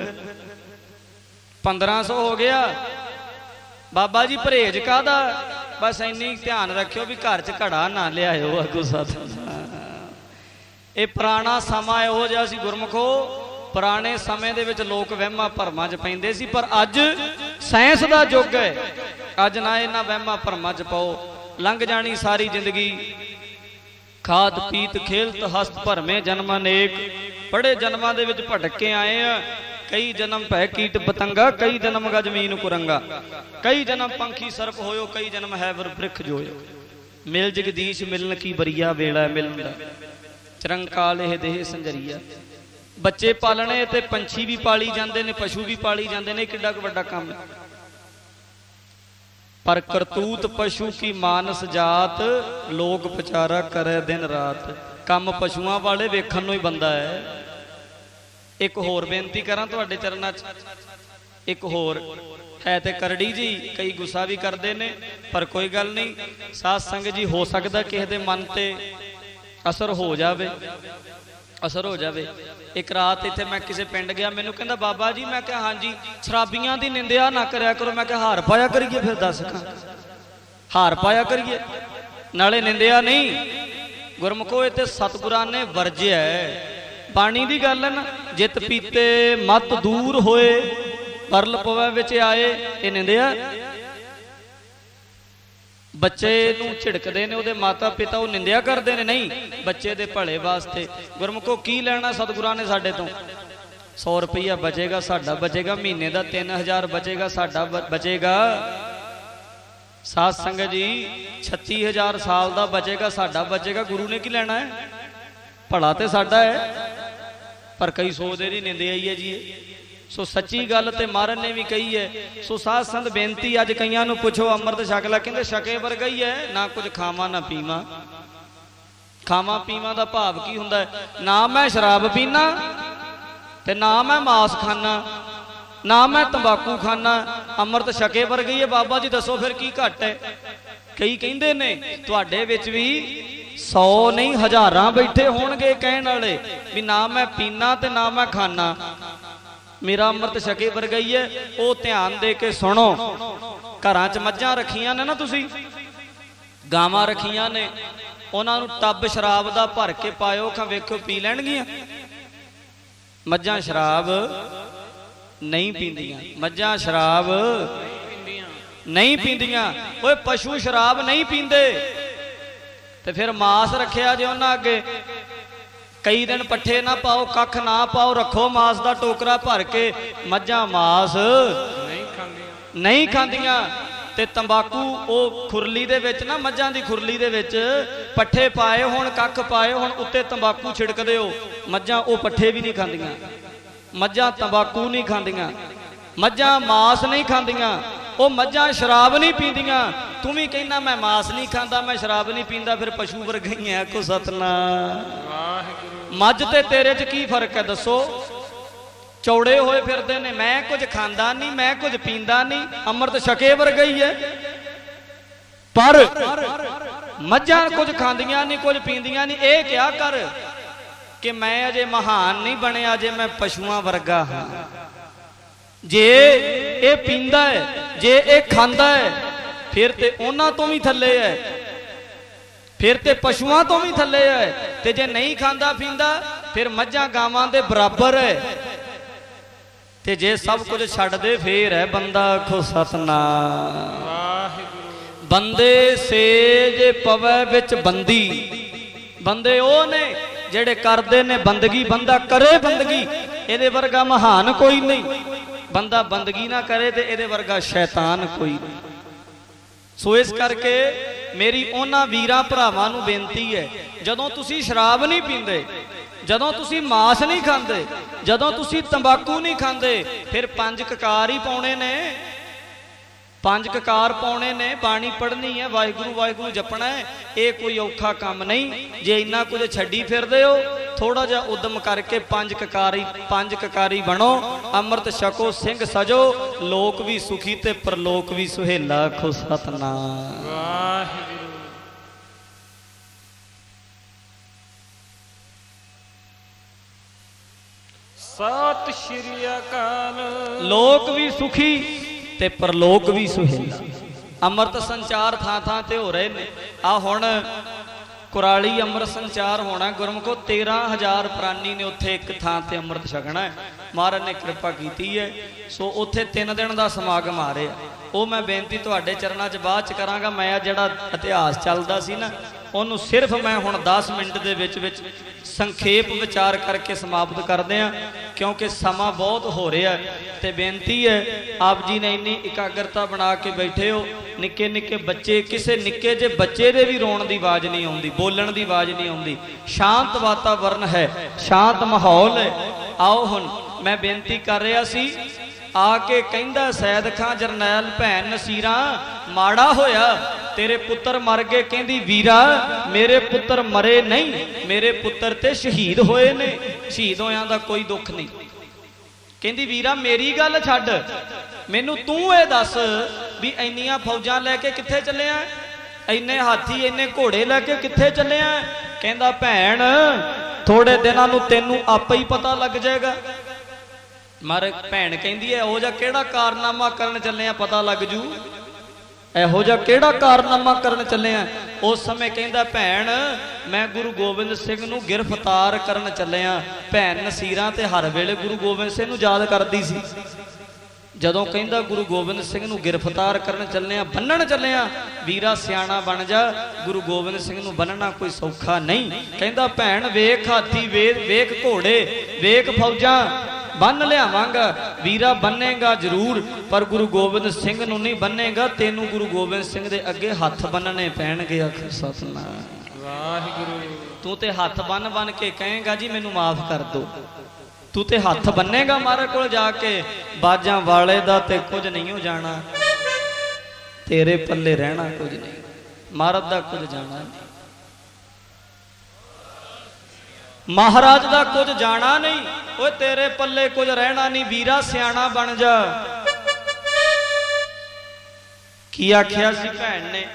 1500 हो गया। बाबा जी परहेज काहदा? बस इन्नी ध्यान रखियो भी घर च घड़ा ना लियाओ। अगो सतनाम। ये पुराना समा इहो जिहा सी गुरमुखो। पुराने समय दे विच लोक वहमां भरमां च पैंदे सी, पर अज साइंस दा युग है। अज ना इन्हां वहमां भरमां च पाओ। लंघ जानी सारी जिंदगी। ਖਾਦ ਪੀਤ ਖੇਲਤ ਹਸਤ ਭਰਮੇ ਜਨਮ ਅਨੇਕ। ਬੜੇ ਜਨਮਾਂ ਦੇ ਵਿੱਚ ਭਟਕ ਕੇ ਆਏ ਆ। ਕਈ ਜਨਮ ਭੈ ਕੀਟ ਪਤੰਗਾ, ਕਈ ਜਨਮ ਗਾ ਜ਼ਮੀਨ ਕੁਰੰਗਾ, ਕਈ ਜਨਮ ਪੰਖੀ ਸਰਪ ਹੋਇਓ, ਕਈ ਜਨਮ ਹੈ ਵਰ ਬ੍ਰਿਖ ਜੋਇਓ। ਮਿਲ ਜਗਦੀਸ਼ ਮਿਲਨ ਕੀ ਬਰੀਆ ਵੇਲਾ ਮਿਲਣ ਦਾ, ਚਰੰਕਾਲ ਇਹ ਦੇਹ ਸੰਜਰੀਆ। ਬੱਚੇ ਪਾਲਣੇ ਤੇ ਪੰਛੀ ਵੀ ਪਾਲੀ ਜਾਂਦੇ ਨੇ, ਪਸ਼ੂ ਵੀ ਪਾਲੀ ਜਾਂਦੇ ਨੇ। ਕਿੱਡਾ ਕੁ ਵੱਡਾ ਕੰਮ ਹੈ। ਪਰ ਕਰਤੂਤ ਪਸ਼ੂ ਕੀ ਮਾਨਸ ਜਾਤ, ਲੋਕ ਵਿਚਾਰਾ ਕਰੇ ਦਿਨ ਰਾਤ। ਕੰਮ ਪਸ਼ੂਆਂ ਵਾਲੇ ਵੇਖਣ ਨੂੰ ਹੀ ਬੰਦਾ ਹੈ। ਇੱਕ ਹੋਰ ਬੇਨਤੀ ਕਰਾਂ ਤੁਹਾਡੇ ਚਰਨਾਂ 'ਚ, ਇੱਕ ਹੋਰ ਹੈ ਤੇ ਕਰੜੀ ਜੀ, ਕਈ ਗੁੱਸਾ ਵੀ ਕਰਦੇ ਨੇ, ਪਰ ਕੋਈ ਗੱਲ ਨਹੀਂ। ਸਾਧ ਸੰਗਤ ਜੀ, ਹੋ ਸਕਦਾ ਕਿਸੇ ਦੇ ਮਨ ਤੇ ਅਸਰ ਹੋ ਜਾਵੇ, ਅਸਰ ਹੋ ਜਾਵੇ। ਇੱਕ ਰਾਤ ਇੱਥੇ ਮੈਂ ਕਿਸੇ ਪਿੰਡ ਗਿਆ, ਮੈਨੂੰ ਕਹਿੰਦਾ ਬਾਬਾ ਜੀ, ਮੈਂ ਕਿਹਾ ਹਾਂਜੀ, ਸ਼ਰਾਬੀਆਂ ਦੀ ਨਿੰਦਿਆ ਨਾ ਕਰਿਆ ਕਰੋ। ਮੈਂ ਕਿਹਾ ਹਾਰ ਪਾਇਆ ਕਰੀਏ ਫਿਰ, ਦੱਸ ਖਾਂ ਹਾਰ ਪਾਇਆ ਕਰੀਏ, ਨਾਲੇ ਨਿੰਦਿਆ ਨਹੀਂ। ਗੁਰਮੁਖੋ ਇਹ ਤੇ ਸਤਿਗੁਰਾਂ ਨੇ ਵਰਜਿਆ, ਬਾਣੀ ਦੀ ਗੱਲ ਹੈ ਨਾ। ਜਿਤ ਪੀਤੇ ਮਤ ਦੂਰ ਹੋਏ, ਪਰਲ ਪਵੈ ਵਿੱਚ ਆਏ। ਇਹ ਨਿੰਦਿਆ। ਬੱਚੇ ਨੂੰ ਝਿੜਕਦੇ ਨੇ ਉਹਦੇ ਮਾਤਾ ਪਿਤਾ, ਉਹ ਨਿੰਦਿਆ ਕਰਦੇ ਨੇ? ਨਹੀਂ, ਬੱਚੇ ਦੇ ਭਲੇ ਵਾਸਤੇ। ਗੁਰਮੁਖੋ ਕੀ ਲੈਣਾ ਸਤਿਗੁਰਾਂ ਨੇ ਸਾਡੇ ਤੋਂ? 100 ਰੁਪਈਆ ਬਚੇਗਾ ਸਾਡਾ, ਬਚੇਗਾ ਮਹੀਨੇ ਦਾ 3000 ਬਚੇਗਾ ਸਾਡਾ, ਬਚੇਗਾ। ਸਾਧ ਸੰਗਤ ਜੀ, 36000 ਸਾਲ ਦਾ ਬਚੇਗਾ ਸਾਡਾ, ਬਚੇਗਾ। ਗੁਰੂ ਨੇ ਕੀ ਲੈਣਾ ਹੈ? ਭਲਾ ਤੇ ਸਾਡਾ ਹੈ। ਪਰ ਕਈ ਸੋਚਦੇ ਨਹੀਂ, ਨਿੰਦਿਆ ਹੀ ਹੈ ਜੀ। ਸੋ ਸੱਚੀ ਗੱਲ ਤੇ ਮਹਾਰਾਜ ਨੇ ਵੀ ਕਹੀ ਹੈ। ਸੋ ਸਾਧ ਸੰਤ ਬੇਨਤੀ, ਅੱਜ ਕਈਆਂ ਨੂੰ ਪੁੱਛੋ ਅੰਮ੍ਰਿਤ ਛਕ ਲੈ, ਕਹਿੰਦੇ ਛਕੇ ਵਰਗਾ ਹੀ ਹੈ, ਨਾ ਕੁਝ ਖਾਵਾਂ ਨਾ ਪੀਵਾਂ। ਖਾਵਾਂ ਪੀਵਾਂ ਦਾ ਭਾਵ ਕੀ ਹੁੰਦਾ ਹੈ? ਨਾ ਮੈਂ ਸ਼ਰਾਬ ਪੀਣਾ ਤੇ ਨਾ ਮੈਂ ਮਾਸ ਖਾਣਾ, ਨਾ ਮੈਂ ਤੰਬਾਕੂ ਖਾਣਾ। ਅੰਮ੍ਰਿਤ ਛਕੇ ਵਰਗਾ ਹੀ ਹੈ। ਬਾਬਾ ਜੀ ਦੱਸੋ ਫਿਰ ਕੀ ਘੱਟ ਹੈ? ਕਈ ਕਹਿੰਦੇ ਨੇ ਤੁਹਾਡੇ ਵਿੱਚ ਵੀ 100 ਨਹੀਂ ਹਜ਼ਾਰਾਂ ਬੈਠੇ ਹੋਣਗੇ ਕਹਿਣ ਵਾਲੇ ਵੀ ਨਾ ਮੈਂ ਪੀਣਾ ਤੇ ਨਾ ਮੈਂ ਖਾਣਾ, ਮੇਰਾ ਅੰਮ੍ਰਿਤ ਛਕੇ ਵਰਗਾ ਹੀ ਹੈ। ਉਹ ਧਿਆਨ ਦੇ ਕੇ ਸੁਣੋ। ਘਰਾਂ 'ਚ ਮੱਝਾਂ ਰੱਖੀਆਂ ਨੇ ਨਾ ਤੁਸੀਂ, ਗਾਵਾਂ ਰੱਖੀਆਂ ਨੇ, ਉਹਨਾਂ ਨੂੰ ਟੱਬ ਸ਼ਰਾਬ ਦਾ ਭਰ ਕੇ ਪਾਇਓ, ਖਾਂ ਵੇਖੋ ਪੀ ਲੈਣਗੀਆਂ? ਮੱਝਾਂ ਸ਼ਰਾਬ ਨਹੀਂ ਪੀਂਦੀਆਂ, ਮੱਝਾਂ ਸ਼ਰਾਬ ਨਹੀਂ ਪੀਂਦੀਆਂ। ਓਏ ਪਸ਼ੂ ਸ਼ਰਾਬ ਨਹੀਂ ਪੀਂਦੇ। ਤੇ ਫਿਰ ਮਾਸ ਰੱਖਿਆ ਜੇ ਉਹਨਾਂ ਅੱਗੇ, ਕਈ ਦਿਨ ਪੱਠੇ ਨਾ ਪਾਓ, ਕੱਖ ਨਾ ਪਾਓ, ਰੱਖੋ ਮਾਸ ਦਾ ਟੋਕਰਾ ਭਰ ਕੇ, ਮੱਝਾਂ ਮਾਸ ਨਹੀਂ ਖਾਂਦੀਆਂ। ਤੇ ਤੰਬਾਕੂ ਉਹ ਖੁਰਲੀ ਦੇ ਵਿੱਚ ਨਾ, ਮੱਝਾਂ ਦੀ ਖੁਰਲੀ ਦੇ ਵਿੱਚ ਪੱਠੇ ਪਾਏ ਹੋਣ, ਕੱਖ ਪਾਏ ਹੋਣ, ਉੱਤੇ ਤੰਬਾਕੂ ਛਿੜਕਦੇ ਹੋ, ਮੱਝਾਂ ਉਹ ਪੱਠੇ ਵੀ ਨਹੀਂ ਖਾਂਦੀਆਂ, ਮੱਝਾਂ ਤੰਬਾਕੂ ਨਹੀਂ ਖਾਂਦੀਆਂ, ਮੱਝਾਂ ਮਾਸ ਨਹੀਂ ਖਾਂਦੀਆਂ, ਉਹ ਮੱਝਾਂ ਸ਼ਰਾਬ ਨਹੀਂ ਪੀਂਦੀਆਂ। ਤੂੰ ਵੀ ਕਹਿੰਦਾ ਮੈਂ ਮਾਸ ਨਹੀਂ ਖਾਂਦਾ, ਮੈਂ ਸ਼ਰਾਬ ਨਹੀਂ ਪੀਂਦਾ, ਫਿਰ ਪਸ਼ੂ ਵਰਗਾ ਹੀ ਹੈ। ਕੋ ਸਤਨਾਮ। ਮੱਝ ਤੇ ਤੇਰੇ 'ਚ ਕੀ ਫਰਕ ਹੈ ਦੱਸੋ? ਚੌੜੇ ਹੋਏ ਫਿਰਦੇ ਨੇ, ਮੈਂ ਕੁਝ ਖਾਂਦਾ ਨਹੀਂ, ਮੈਂ ਕੁਝ ਪੀਂਦਾ ਨਹੀਂ, ਅੰਮ੍ਰਿਤ ਛਕੇ ਵਰਗਾ ਹੀ ਹੈ। ਪਰ ਮੱਝਾਂ ਕੁਝ ਖਾਂਦੀਆਂ ਨਹੀਂ, ਕੁਝ ਪੀਂਦੀਆਂ ਨਹੀਂ। ਇਹ ਕਿਹਾ ਕਰ ਕਿ ਮੈਂ ਅਜੇ ਮਹਾਨ ਨਹੀਂ ਬਣਿਆ, ਜੇ ਮੈਂ ਪਸ਼ੂਆਂ ਵਰਗਾ ਹਾਂ। ਜੇ ਇਹ ਪੀਂਦਾ ਹੈ, ਜੇ ਇਹ ਖਾਂਦਾ ਹੈ, ਫਿਰ ਤੇ ਉਹਨਾਂ ਤੋਂ ਵੀ ਥੱਲੇ ਹੈ, ਫਿਰ ਤੇ ਪਸ਼ੂਆਂ ਤੋਂ ਵੀ ਥੱਲੇ ਹੈ। ਤੇ ਜੇ ਨਹੀਂ ਖਾਂਦਾ ਪੀਂਦਾ, ਫਿਰ ਮੱਝਾਂ ਗਾਵਾਂ ਦੇ ਬਰਾਬਰ ਹੈ। ਤੇ ਜੇ ਸਭ ਕੁਝ ਛੱਡ ਦੇ, ਫੇਰ ਹੈ ਬੰਦਾ। ਆਖੋ ਸਤਨਾਮ। ਵਾਹਿਗੁਰੂ। ਬੰਦੇ ਸੇਜ ਪਵੈ ਵਿੱਚ ਬੰਦੀ। ਬੰਦੇ ਉਹ ਨੇ ਜਿਹੜੇ ਕਰਦੇ ਨੇ ਬੰਦਗੀ, ਬੰਦਾ ਕਰੇ ਬੰਦਗੀ, ਇਹਦੇ ਵਰਗਾ ਮਹਾਨ ਕੋਈ ਨਹੀਂ। ਬੰਦਾ ਬੰਦਗੀ ਨਾ ਕਰੇ ਤੇ ਇਹਦੇ ਵਰਗਾ ਸ਼ੈਤਾਨ ਕੋਈ ਨਹੀਂ। ਸੋ ਇਸ ਕਰਕੇ ਮੇਰੀ ਉਹਨਾਂ ਵੀਰਾਂ ਭਰਾਵਾਂ ਨੂੰ ਬੇਨਤੀ ਹੈ, ਜਦੋਂ ਤੁਸੀਂ ਸ਼ਰਾਬ ਨਹੀਂ ਪੀਂਦੇ, ਜਦੋਂ ਤੁਸੀਂ ਮਾਸ ਨਹੀਂ ਖਾਂਦੇ, ਜਦੋਂ ਤੁਸੀਂ ਤੰਬਾਕੂ ਨਹੀਂ ਖਾਂਦੇ, ਫਿਰ 5 ਕਕਾਰ ਹੀ ਪਾਉਣੇ ਨੇ, 5 ਕਕਾਰ ਪਾਉਣੇ ਨੇ। ਬਾਣੀ ਪੜ੍ਹਨੀ ਹੈ, ਵਾਹਿਗੁਰੂ ਵਾਹਿਗੁਰੂ ਜਪਣਾ ਹੈ। ਇਹ ਕੋਈ ਔਖਾ ਕੰਮ ਨਹੀਂ। ਜੇ ਇੰਨਾ ਕੁਝ ਛੱਡੀ ਫਿਰਦੇ ਹੋ, ਥੋੜਾ ਜਿਹਾ ਉਦਮ ਕਰਕੇ 5 ਕਕਾਰੀ ਬਣੋ, ਅੰਮ੍ਰਿਤ ਛਕੋ, ਸਿੰਘ ਸਜੋ, ਲੋਕ ਵੀ ਸੁਖੀ ਤੇ ਪਰਲੋਕ ਵੀ ਸੁਹੇਲਾ। ਆਖੋ ਸਤਨਾਮ। ਵਾਹਿਗੁਰੂ। ਸਤਿ ਸ਼੍ਰੀ ਅਕਾਲ। ਲੋਕ ਵੀ ਸੁਖੀ ਤੇ ਪਰਲੋਕ ਵੀ ਸੁਹੇਲਾ। ਅੰਮ੍ਰਿਤ ਸੰਚਾਰ ਥਾਂ ਥਾਂ ਤੇ ਹੋ ਰਹੇ ਨੇ। ਆ ਹੁਣ ਕੁਰਾਲੀ ਅੰਮ੍ਰਿਤ ਸੰਚਾਰ ਹੋਣਾ। ਗੁਰਮੁਖੋ 13000 ਪ੍ਰਾਨੀ ਨੇ ਉੱਥੇ ਇੱਕ ਥਾਂ ਤੇ ਅੰਮ੍ਰਿਤ ਛਕਣਾ ਹੈ। ਮਹਾਰਾਜ ਨੇ ਕਿਰਪਾ ਕੀਤੀ ਹੈ। ਸੋ ਉੱਥੇ 3 ਦਿਨ ਦਾ ਸਮਾਗਮ ਆ ਰਿਹਾ। ਉਹ ਮੈਂ ਬੇਨਤੀ ਤੁਹਾਡੇ ਚਰਨਾਂ 'ਚ ਬਾਅਦ 'ਚ ਕਰਾਂਗਾ। ਮੈਂ ਜਿਹੜਾ ਇਤਿਹਾਸ ਚੱਲਦਾ ਸੀ ਨਾ, ਉਹਨੂੰ ਸਿਰਫ ਮੈਂ ਹੁਣ 10 ਮਿੰਟ ਦੇ ਵਿੱਚ ਸੰਖੇਪ ਵਿਚਾਰ ਕਰਕੇ ਸਮਾਪਤ ਕਰਦੇ ਆ, ਕਿਉਂਕਿ ਸਮਾਂ ਬਹੁਤ ਹੋ ਰਿਹਾ ਤੇ ਬੇਨਤੀ ਹੈ ਆਪ ਜੀ ਨੇ ਇੰਨੀ ਇਕਾਗਰਤਾ ਬਣਾ ਕੇ ਬੈਠੇ ਹੋ। ਨਿੱਕੇ ਨਿੱਕੇ ਬੱਚੇ, ਕਿਸੇ ਨਿੱਕੇ ਜਿਹੇ ਬੱਚੇ ਦੇ ਵੀ ਰੋਣ ਦੀ ਆਵਾਜ਼ ਨਹੀਂ ਆਉਂਦੀ, ਬੋਲਣ ਦੀ ਆਵਾਜ਼ ਨਹੀਂ ਆਉਂਦੀ। ਸ਼ਾਂਤ ਵਾਤਾਵਰਨ ਹੈ, ਸ਼ਾਂਤ ਮਾਹੌਲ ਹੈ। ਆਓ ਹੁਣ ਮੈਂ ਬੇਨਤੀ ਕਰ ਰਿਹਾ ਸੀ, ਆ ਕੇ ਕਹਿੰਦਾ ਸੈਦ ਖਾਂ ਜਰਨੈਲ ਭੈਣ ਨਸੀਰਾਂ ਮਾੜਾ ਹੋਇਆ ਤੇਰੇ ਪੁੱਤਰ ਮਰ ਗਏ। ਕਹਿੰਦੀ ਵੀਰਾ ਮੇਰੇ ਪੁੱਤਰ ਮਰੇ ਨਹੀਂ, ਮੇਰੇ ਪੁੱਤਰ ਤੇ ਸ਼ਹੀਦ ਹੋਏ ਨੇ, ਸ਼ਹੀਦ ਹੋਇਆਂ ਦਾ ਕੋਈ ਦੁੱਖ ਨਹੀਂ। ਕਹਿੰਦੀ ਵੀਰਾ ਮੇਰੀ ਗੱਲ ਛੱਡ, ਮੈਨੂੰ ਤੂੰ ਇਹ ਦੱਸ ਵੀ ਇੰਨੀਆਂ ਫੌਜਾਂ ਲੈ ਕੇ ਕਿੱਥੇ ਚੱਲਿਆ, ਇੰਨੇ ਹਾਥੀ ਇੰਨੇ ਘੋੜੇ ਲੈ ਕੇ ਕਿੱਥੇ ਚੱਲਿਆ। ਕਹਿੰਦਾ ਭੈਣ ਥੋੜੇ ਦਿਨਾਂ ਨੂੰ ਤੈਨੂੰ ਆਪੇ ਹੀ ਪਤਾ ਲੱਗ ਜਾਏਗਾ। ਮਰ ਭੈਣ ਕਹਿੰਦੀ ਹੈ ਇਹੋ ਜਿਹਾ ਕਿਹੜਾ ਕਾਰਨਾਮਾ ਕਰਨ ਚੱਲੇ ਆ, ਪਤਾ ਲੱਗ ਜੂ ਇਹੋ ਜਿਹਾ ਕਿਹੜਾ ਕਾਰਨਾਮਾ ਕਰਨ ਚੱਲੇ ਆ। ਉਸ ਸਮੇਂ ਕਹਿੰਦਾ ਭੈਣ ਮੈਂ ਗੁਰੂ ਗੋਬਿੰਦ ਸਿੰਘ ਨੂੰ ਗ੍ਰਿਫਤਾਰ ਕਰਨ ਚੱਲਿਆ। ਭੈਣ ਨਸੀਰਾਂ ਤੇ ਹਰ ਵੇਲੇ ਗੁਰੂ ਗੋਬਿੰਦ ਸਿੰਘ ਨੂੰ ਯਾਦ ਕਰਦੀ ਸੀ। ਜਦੋਂ ਕਹਿੰਦਾ ਗੁਰੂ ਗੋਬਿੰਦ ਸਿੰਘ ਨੂੰ ਗ੍ਰਿਫਤਾਰ ਕਰਨ ਚੱਲੇ ਆ, ਬੰਨਣ ਚੱਲੇ ਆ, ਵੀਰਾ ਸਿਆਣਾ ਬਣ ਜਾ, ਗੁਰੂ ਗੋਬਿੰਦ ਸਿੰਘ ਨੂੰ ਬੰਨਣਾ ਕੋਈ ਸੌਖਾ ਨਹੀਂ। ਕਹਿੰਦਾ ਭੈਣ ਵੇਖ ਹਾਥੀ, ਵੇਖ ਘੋੜੇ, ਵੇਖ ਫੌਜਾਂ, ਬੰਨ ਲਿਆਵਾਂਗਾ। ਵੀਰਾ ਬੰਨੇਗਾ ਜ਼ਰੂਰ, ਪਰ ਗੁਰੂ ਗੋਬਿੰਦ ਸਿੰਘ ਨੂੰ ਨਹੀਂ ਬੰਨੇਗਾ, ਤੈਨੂੰ ਗੁਰੂ ਗੋਬਿੰਦ ਸਿੰਘ ਦੇ ਅੱਗੇ ਹੱਥ ਬੰਨਣੇ ਪੈਣਗੇ। ਆਖੋ ਸਤਿਨਾਮ ਵਾਹਿਗੁਰੂ। ਤੂੰ ਤੇ ਹੱਥ ਬੰਨ ਬੰਨ ਕੇ ਕਹੇਗਾ ਜੀ ਮੈਨੂੰ ਮਾਫ ਕਰ ਦੋ, ਤੂੰ ਤੇ ਹੱਥ ਬੰਨੇਗਾ ਮਹਾਰਾਜ ਕੋਲ ਜਾ ਕੇ, ਬਾਜਾਂ ਵਾਲੇ ਦਾ ਤੇ ਕੁਝ ਨਹੀਂ ਹੋ ਜਾਣਾ, ਤੇਰੇ ਪੱਲੇ ਰਹਿਣਾ ਕੁਝ ਨਹੀਂ, ਮਹਾਰਾਜ ਦਾ ਕੁਝ ਜਾਣਾ ਨਹੀਂ, ਮਹਾਰਾਜ ਦਾ ਕੁਝ ਜਾਣਾ ਨਹੀਂ, ਓਏ ਤੇਰੇ ਪੱਲੇ ਕੁਝ ਰਹਿਣਾ ਨਹੀਂ। ਵੀਰਾ ਸਿਆਣਾ ਬਣ ਜਾ। ਕੀ ਆਖਿਆ ਸੀ ਭੈਣ ਨੇ,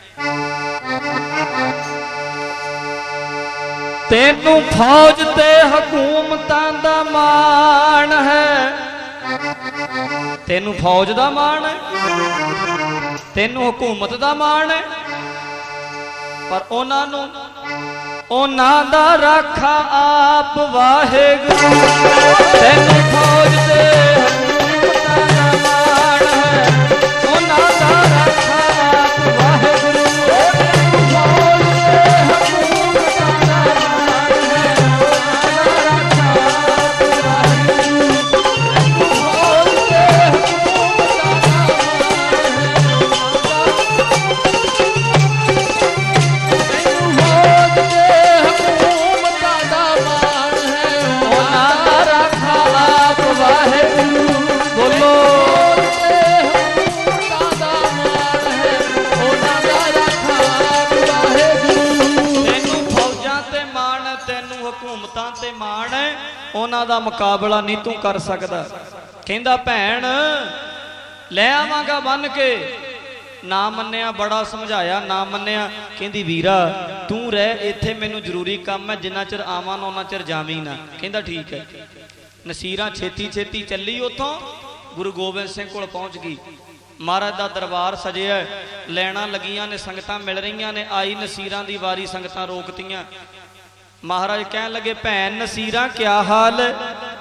ਤੈਨੂੰ ਫੌਜ ਤੇ ਹਕੂਮਤਾਂ ਦਾ ਮਾਣ ਹੈ, ਤੈਨੂੰ ਫੌਜ ਦਾ ਮਾਣ ਹੈ, ਤੈਨੂੰ ਹਕੂਮਤ ਦਾ ਮਾਣ ਹੈ, ਪਰ ਉਹਨਾਂ ਦਾ ਰਾਖਾ ਆਪ ਵਾਹਿਗੁਰੂ। ਤੈਨੂੰ ਫੌਜ ਤੇ ਹਕੂਮਤਾਂ ਦਾ ਮਾਣ ਹੈ, ਉਹਨਾਂ ਦਾ ਰਾਖਾ ਆਪ ਵਾਹਿਗੁਰੂ। ਫੌਜ ਤੇ ਹਕੂਮਤਾਂ ਦਾ ਮਾਣ ਹੈ, ਉਹਨਾਂ ਦਾ ਰਾਖਾ ਆਪ ਵਾਹਿਗੁਰੂ। ਫੌਜ ਤੇ ਹਕੂਮਤਾਂ ਦਾ ਮਾਣ ਹੈ, ਉਹਨਾਂ ਦਾ ਰਾਖਾ ਆਪ ਵਾਹਿਗੁਰੂ। ਬੋਲੋ ਹਕੂਮਤਾਂ ਤੇ ਮਾਣ ਹੈ, ਉਹਨਾਂ ਦਾ ਮੁਕਾਬਲਾ ਨਹੀਂ ਤੂੰ ਕਰ ਸਕਦਾ। ਕਹਿੰਦਾ ਭੈਣ ਲੈ ਆਵਾਂਗਾ ਬੰਨ ਕੇ, ਨਾ ਮੰਨਿਆ, ਬੜਾ ਸਮਝਾਇਆ ਨਾ ਮੰਨਿਆ। ਕਹਿੰਦੀ ਵੀਰਾ ਤੂੰ ਰਹਿ ਇੱਥੇ, ਮੈਨੂੰ ਜ਼ਰੂਰੀ ਕੰਮ ਹੈ, ਜਿੰਨਾ ਚਿਰ ਆਵਾਂ ਨਾ ਉਹਨਾਂ ਚਿਰ ਜਾਵੀਂ ਨਾ। ਕਹਿੰਦਾ ਠੀਕ ਹੈ। ਨਸੀਰਾਂ ਛੇਤੀ ਛੇਤੀ ਚੱਲੀ, ਉੱਥੋਂ ਗੁਰੂ ਗੋਬਿੰਦ ਸਿੰਘ ਕੋਲ ਪਹੁੰਚ ਗਈ। ਮਹਾਰਾਜ ਦਾ ਦਰਬਾਰ ਸਜਿਆ, ਲੈਣਾ ਲੱਗੀਆਂ ਨੇ, ਸੰਗਤਾਂ ਮਿਲ ਰਹੀਆਂ ਨੇ। ਆਈ ਨਸੀਰਾਂ ਦੀ ਵਾਰੀ, ਸੰਗਤਾਂ ਰੋਕਤੀਆਂ। ਮਹਾਰਾਜ ਕਹਿਣ ਲੱਗੇ ਭੈਣ ਨਸੀਰਾਂ ਕਿਆ ਹਾਲ ਹੈ,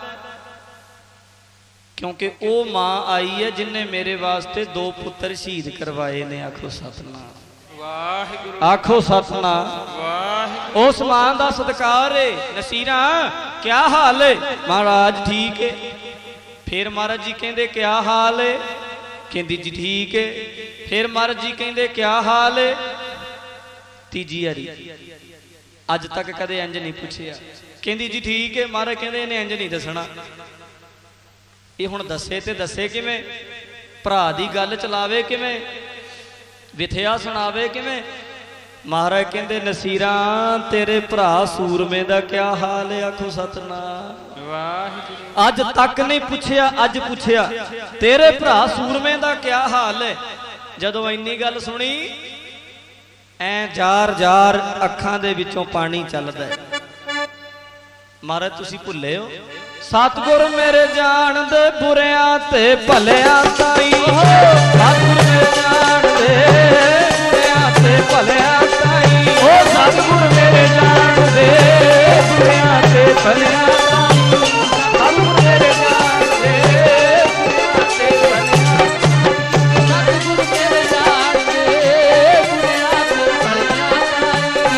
ਕਿਉਂਕਿ ਉਹ ਮਾਂ ਆਈ ਹੈ ਜਿਨਨੇ ਮੇਰੇ ਵਾਸਤੇ 2 ਪੁੱਤਰ ਸ਼ਹੀਦ ਕਰਵਾਏ ਨੇ। ਆਖੋ ਸਤਿਨਾਮ ਵਾਹਿਗੁਰੂ, ਆਖੋ ਸਤਿਨਾਮ ਵਾਹਿਗੁਰੂ। ਉਸ ਮਾਂ ਦਾ ਸਤਿਕਾਰ ਏ। ਨਸੀਰਾਂ ਕਿਆ ਹਾਲ ਹੈ? ਮਹਾਰਾਜ ਠੀਕ ਹੈ। ਫਿਰ ਮਹਾਰਾਜ ਜੀ ਕਹਿੰਦੇ ਕਿਆ ਹਾਲ ਹੈ? ਕਹਿੰਦੀ ਜੀ ਠੀਕ ਹੈ। ਫਿਰ ਮਹਾਰਾਜ ਜੀ ਕਹਿੰਦੇ ਕਿਆ ਹਾਲ ਹੈ? ਤੀਜੀ ਵਾਰੀ। ਅੱਜ ਤੱਕ ਕਦੇ ਇੰਜ ਨਹੀਂ ਪੁੱਛਿਆ। ਕਹਿੰਦੀ ਜੀ ਠੀਕ ਹੈ। ਮਹਾਰਾਜ ਕਹਿੰਦੇ ਇਹਨੇ ਇੰਜ ਨਹੀਂ ਦੱਸਣਾ। ਇਹ ਹੁਣ ਦੱਸੇ ਤੇ ਦੱਸੇ ਕਿਵੇਂ? ਭਰਾ ਦੀ ਗੱਲ ਚਲਾਵੇ ਕਿਵੇਂ? ਵਿਥਿਆ ਸੁਣਾਵੇ ਕਿਵੇਂ? ਮਹਾਰਾਜ ਕਹਿੰਦੇ ਨਸੀਰਾਂ ਤੇਰੇ ਭਰਾ ਸੂਰਮੇ ਦਾ ਕਿਆ ਹਾਲ ਹੈ? ਆਖੋ ਸਤਿਨਾਮ ਵਾਹਿਗੁਰੂ। ਅੱਜ ਤੱਕ ਨਹੀਂ ਪੁੱਛਿਆ, ਅੱਜ ਪੁੱਛਿਆ ਤੇਰੇ ਭਰਾ ਸੂਰਮੇ ਦਾ ਕਿਆ ਹਾਲ ਹੈ। ਜਦੋਂ ਇੰਨੀ ਗੱਲ ਸੁਣੀ, ਐ ਜਾਰ ਜਾਰ ਅੱਖਾਂ ਦੇ ਵਿੱਚੋਂ ਪਾਣੀ ਚੱਲਦਾ। ਮਹਾਰਾਜ ਤੁਸੀਂ ਭੁੱਲੇ ਹੋ, ਸਤਿਗੁਰ ਮੇਰੇ ਜਾਣਦੇ ਬੁਰਿਆਂ ਤੇ ਭਲਿਆਂ ਤਾਈ। ਸਤਿਗੁਰ ਮੇਰੇ ਜਾਣਦੇ ਬੁਰਿਆਂ ਤੇ ਭਲਿਆਂ ਤਾਈ। ਓ ਸਤਿਗੁਰ ਮੇਰੇ ਜਾਣਦੇ ਬੁਰਿਆਂ ਤੇ ਭਲਿਆਂ ਤਾਈ। ਸਤਿਗੁਰ ਮੇਰੇ ਜਾਣਦੇ ਬੁਰਿਆਂ ਤੇ ਭਲਿਆਂ ਤਾਈ। ਸਤਿਗੁਰ ਮੇਰੇ ਜਾਣਦੇ ਬੁਰਿਆਂ ਤੇ ਭਲਿਆਂ ਤਾਈ।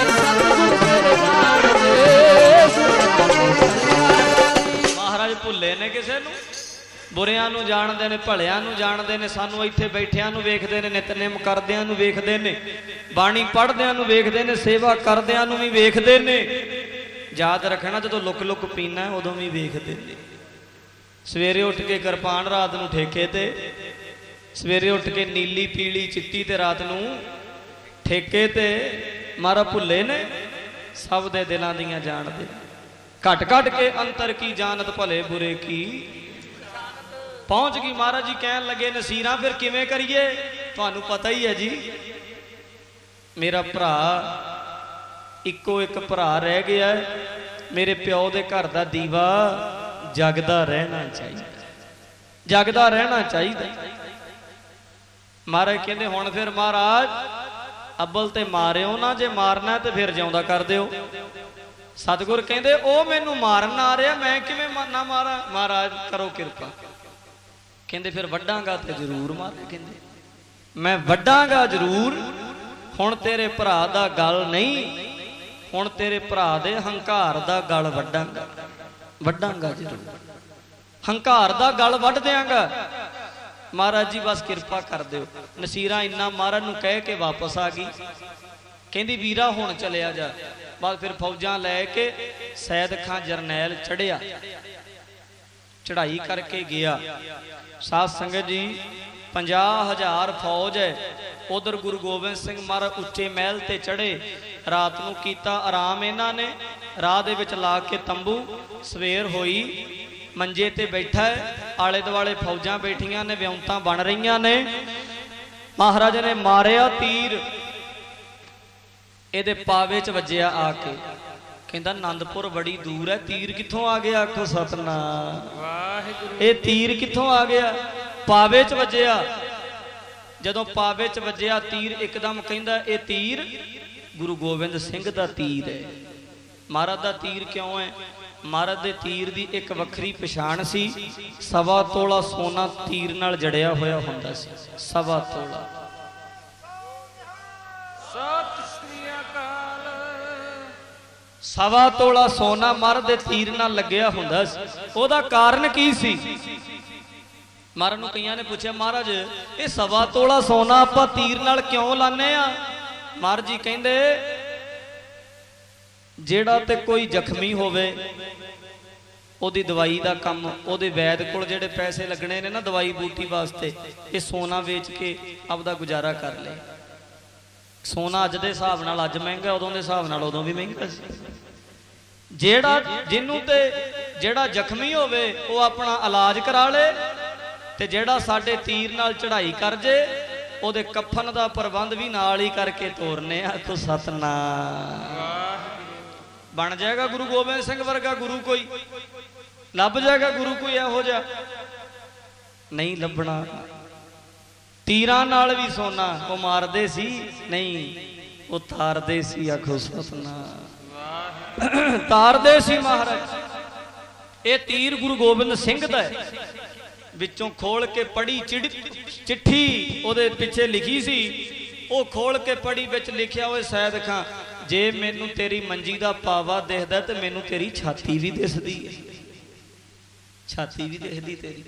ਭੁੱਲੇ ने किसे नूं, बुरियां नूं जाणदे ने, भलियां नूं जाणदे ने, सानू इत्थे बैठियां नूं वेखदे ने, नितनेम करदियां नूं वेखदे ने, बाणी पढ़दियां नूं वेखदे ने, सेवा करदियां नूं भी वेखदे ने। याद रखना जदों लुक लुक पीना उदों भी वेखदे ने। सवेरे उठ के किरपान रात नूं ठेके ते, सवेरे उठ के नीली पीली चिट्टी ते रात नूं ठेके ते। मारा भुले ने सब दे दिलां दियां जानदे, घट घट के अंतर की जानत भले बुरे की। पहुंच गई महाराज जी कहन लगे नसीरां फिर किवें करिए, तुहानूं पता ही है जी मेरा भरा इक्को एक भरा रह गया, मेरे प्यो दे घर दा दीवा जगदा रहना चाहिए, जगदा रहना चाहिए। महाराज कहंदे हुण फिर महाराज अब्बल ते मारियो ना, जे मारना तो फिर जिउंदा कर दिओ। सतगुर कहंदे ओ मैनू मारन आ रहा, मैं किवें ना मारा, महाराज करो किरपा। कहंदे फिर वड्डांगा तो जरूर मारे, कहंदे मैं वड्डांगा जरूर, हुण तेरे भरा दा गल नहीं, हुण तेरे भरा दे हंकार दा गल वड्डांगा, वड्डांगा जरूर, हंकार दा गल वड्ड दियांगा। महाराज जी बस किरपा कर दिओ। नसीरा इन्ना महाराज नूं कह के वापस आ गई, कहंदी वीरा हुण चलिया जा। बस फिर फौजां लैके सैयद खां जरनैल चढ़िया, चढ़ाई करके गया। साध संगत जी 50,000 फौज है। उधर गुरु गोबिंद सिंह महाराज उच्चे महल ते चढ़े, रात नूं कीता आराम इन्हां ने, राह दे विच ला के तंबू। सवेर होई मंजे ते बैठा है, आले दुआले फौजां बैठियां ने, विउंतां बन रही ने। महाराज ने मारिया तीर, इहदे पावे च वज्जिया आके। कहंदा आनंदपुर बड़ी दूर है, तीर कित्थों आ गया? आखो सतनाम वाहिगुरू। ये तीर कित्थों आ गया? पावे च वज्जिया। जदों पावे च वज्जिया तीर, एकदम कहंदा ये तीर गुरु गोबिंद सिंह दा तीर है। महाराज दा तीर क्यों है? महाराज दे तीर दी एक वखरी पछाण सी। 1.25 तोला सोना तीर नाल जड़िया होया हुंदा सी। 1.25 तोला। सत श्री अकाल। 1.25 तोला सोना महाराज दे तीर नाल लग्या हुंदा सी। ओहदा कारण की सी? महाराज नूं कईयां ने पूछया महाराज ये 1.25 तोला सोना आपां तीर नाल क्यों लाने आ? महाराज जी कहंदे जेड़ा ते कोई जख्मी होवे ओदी दवाई दा कम, ओदे वैद कोल जेड़े पैसे लगने ने ना दवाई बूटी वास्ते, ये सोना वेच के आपदा गुजारा कर ले। सोना अज दे हिसाब नाल अज महंगा, उदों दे हिसाब नाल उदों भी महंगा सी। जेड़ा जिन्नू ते जेड़ा जख्मी होवे वो अपना इलाज करा ले, ते जेड़ा साडे तीर नाल चढ़ाई कर जे ओदे कफन दा प्रबंध भी नाल ही करके तोरने। आखो सतनाम। बन जाएगा गुरु गोबिंद सिंह वर्गा गुरु, कोई लभ जाएगा गुरु कोई इहो जिहा? नहीं लभना। तीरां नाल भी सोना वो मारदे सी नहीं, वो तारदे सी। आखो सतनाम। तारदे सी महाराज। ये तीर गुरु गोबिंद सिंह दा है। विचों खोल के पढ़ी चिट्ठी, ओदे पिछे लिखी सी, वो खोल के पढ़ी, विच लिखिया होए सैयद खां जे मैनू तेरी मंजी दा पावा दिखदा ते मैनू तेरी छाती भी दिसदी है, छाती भी दिखदी तेरी।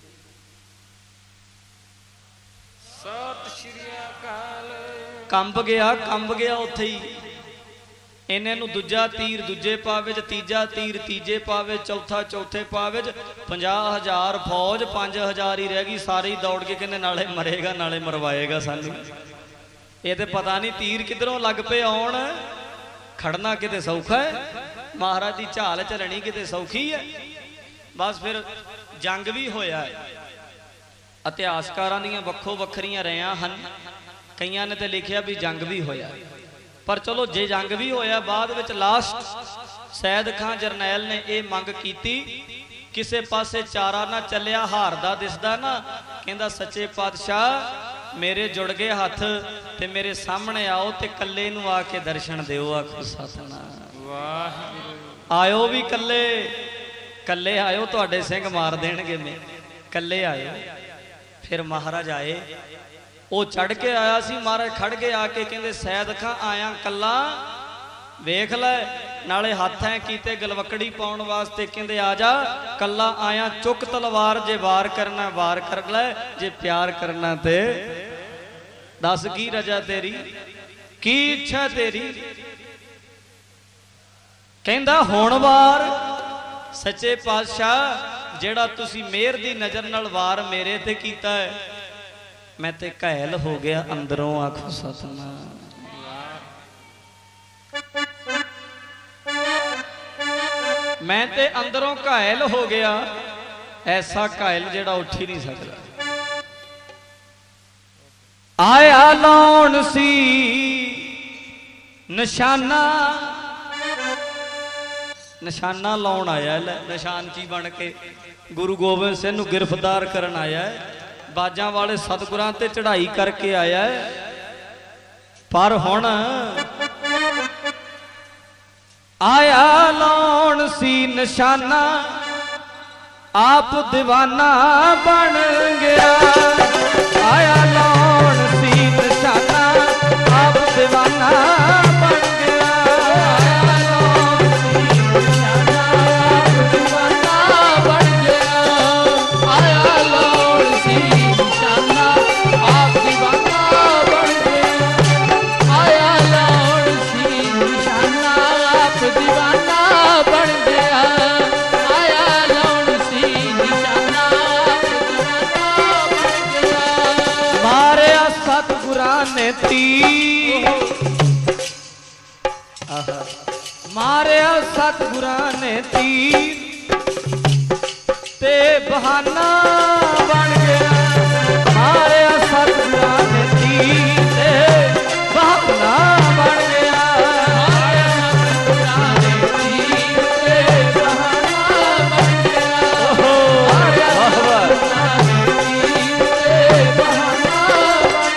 सत श्री अकाल। कंब गया उत्थे ही। इन्हें नू दूजा तीर दूजे पावे च, तीजा तीर तीजे पावे, चौथा चौथे पावे च। 50,000 फौज, 5,000 ही रह गई। सारी दौड़ के कहने नाले मरेगा नाले मरवाएगा सानू। ये तो पता नहीं तीर किधरों लग पे आउण। खड़ना किते सौखा है, महाराज की झाल चलनी किते सौखी है। बस फिर जंग भी होया है। इतिहासकारां दीयां वक्खो वखरियां रहियां हन। कईयां ने तो लिखिया भी जंग भी होया, पर चलो जे जंग भी होया, बाद विच लास्ट सैयद खां जरनैल ने यह मंग कीती, किसे पासे चारा ना चलिया, हारदा दिसदा ना। कहंदा सच्चे पातशाह मेरे जुड़ गए हथ ते मेरे सामने आओ ते कल्ले नूं आके दर्शन दिओ। आखो सतनाम वाहिगुरू। आयो भी कल्ले, कल्ले आयो, तुहाडे सिंह मार देणगे मैं, कल्ले आयो। फिर महाराज आए, वो चढ़ के आया सी। महाराज खड़ के आके कहंदे सैयद खां आया कल्ला, वेख लै नाले हथ है कीते गलवकड़ी पाउण वास्ते, कहंदे आ जा कल्ला आया चुक तलवार, जे वार करना वार कर लै, जे प्यार करना ते दस की रजा तेरी, की इच्छा तेरी। कहंदा हुण वार सच्चे पातशाह जेड़ा तुसी मेहर दी नज़र नाल वार मेरे ते कीता है, मैं ते घायल हो गया अंदरों, आखो सतनाम। मैं ते अंदरों घायल हो गया, ऐसा घायल जेड़ा उठ ही नहीं सकता। आया लाउण सी निशाना, निशाना लाउण आया, निशान ची बन के गुरु गोबिंद सिंह नूं गिरफ्तार करन आया है, बाजां वाले सतगुरां ते चढ़ाई करके आया है। पर हुण आया लाउण सी निशाना, आप दीवाना बन गया। आया लाउण सी निशाना, आप दीवाना बन गया। आया लाउण सी निशाना, आप दीवाना बन गया। आया लाउण सी निशाना, आप दीवाना बन गया। आया लाउण सी निशाना, आप दीवाना बन गया। आया लाउण सी निशाना, आप दीवाना बन गया। मारिया सतगुरां ने तीर, मारिया सतगुरां ने तीर, ते बहाना बन गया। मारिया सतगुरां ने तीर, ते बहाना बन गया। मारिया सतगुरां ने तीर, ते बहाना बन गया। मारिया सतगुरां ने तीर, ते बहाना बन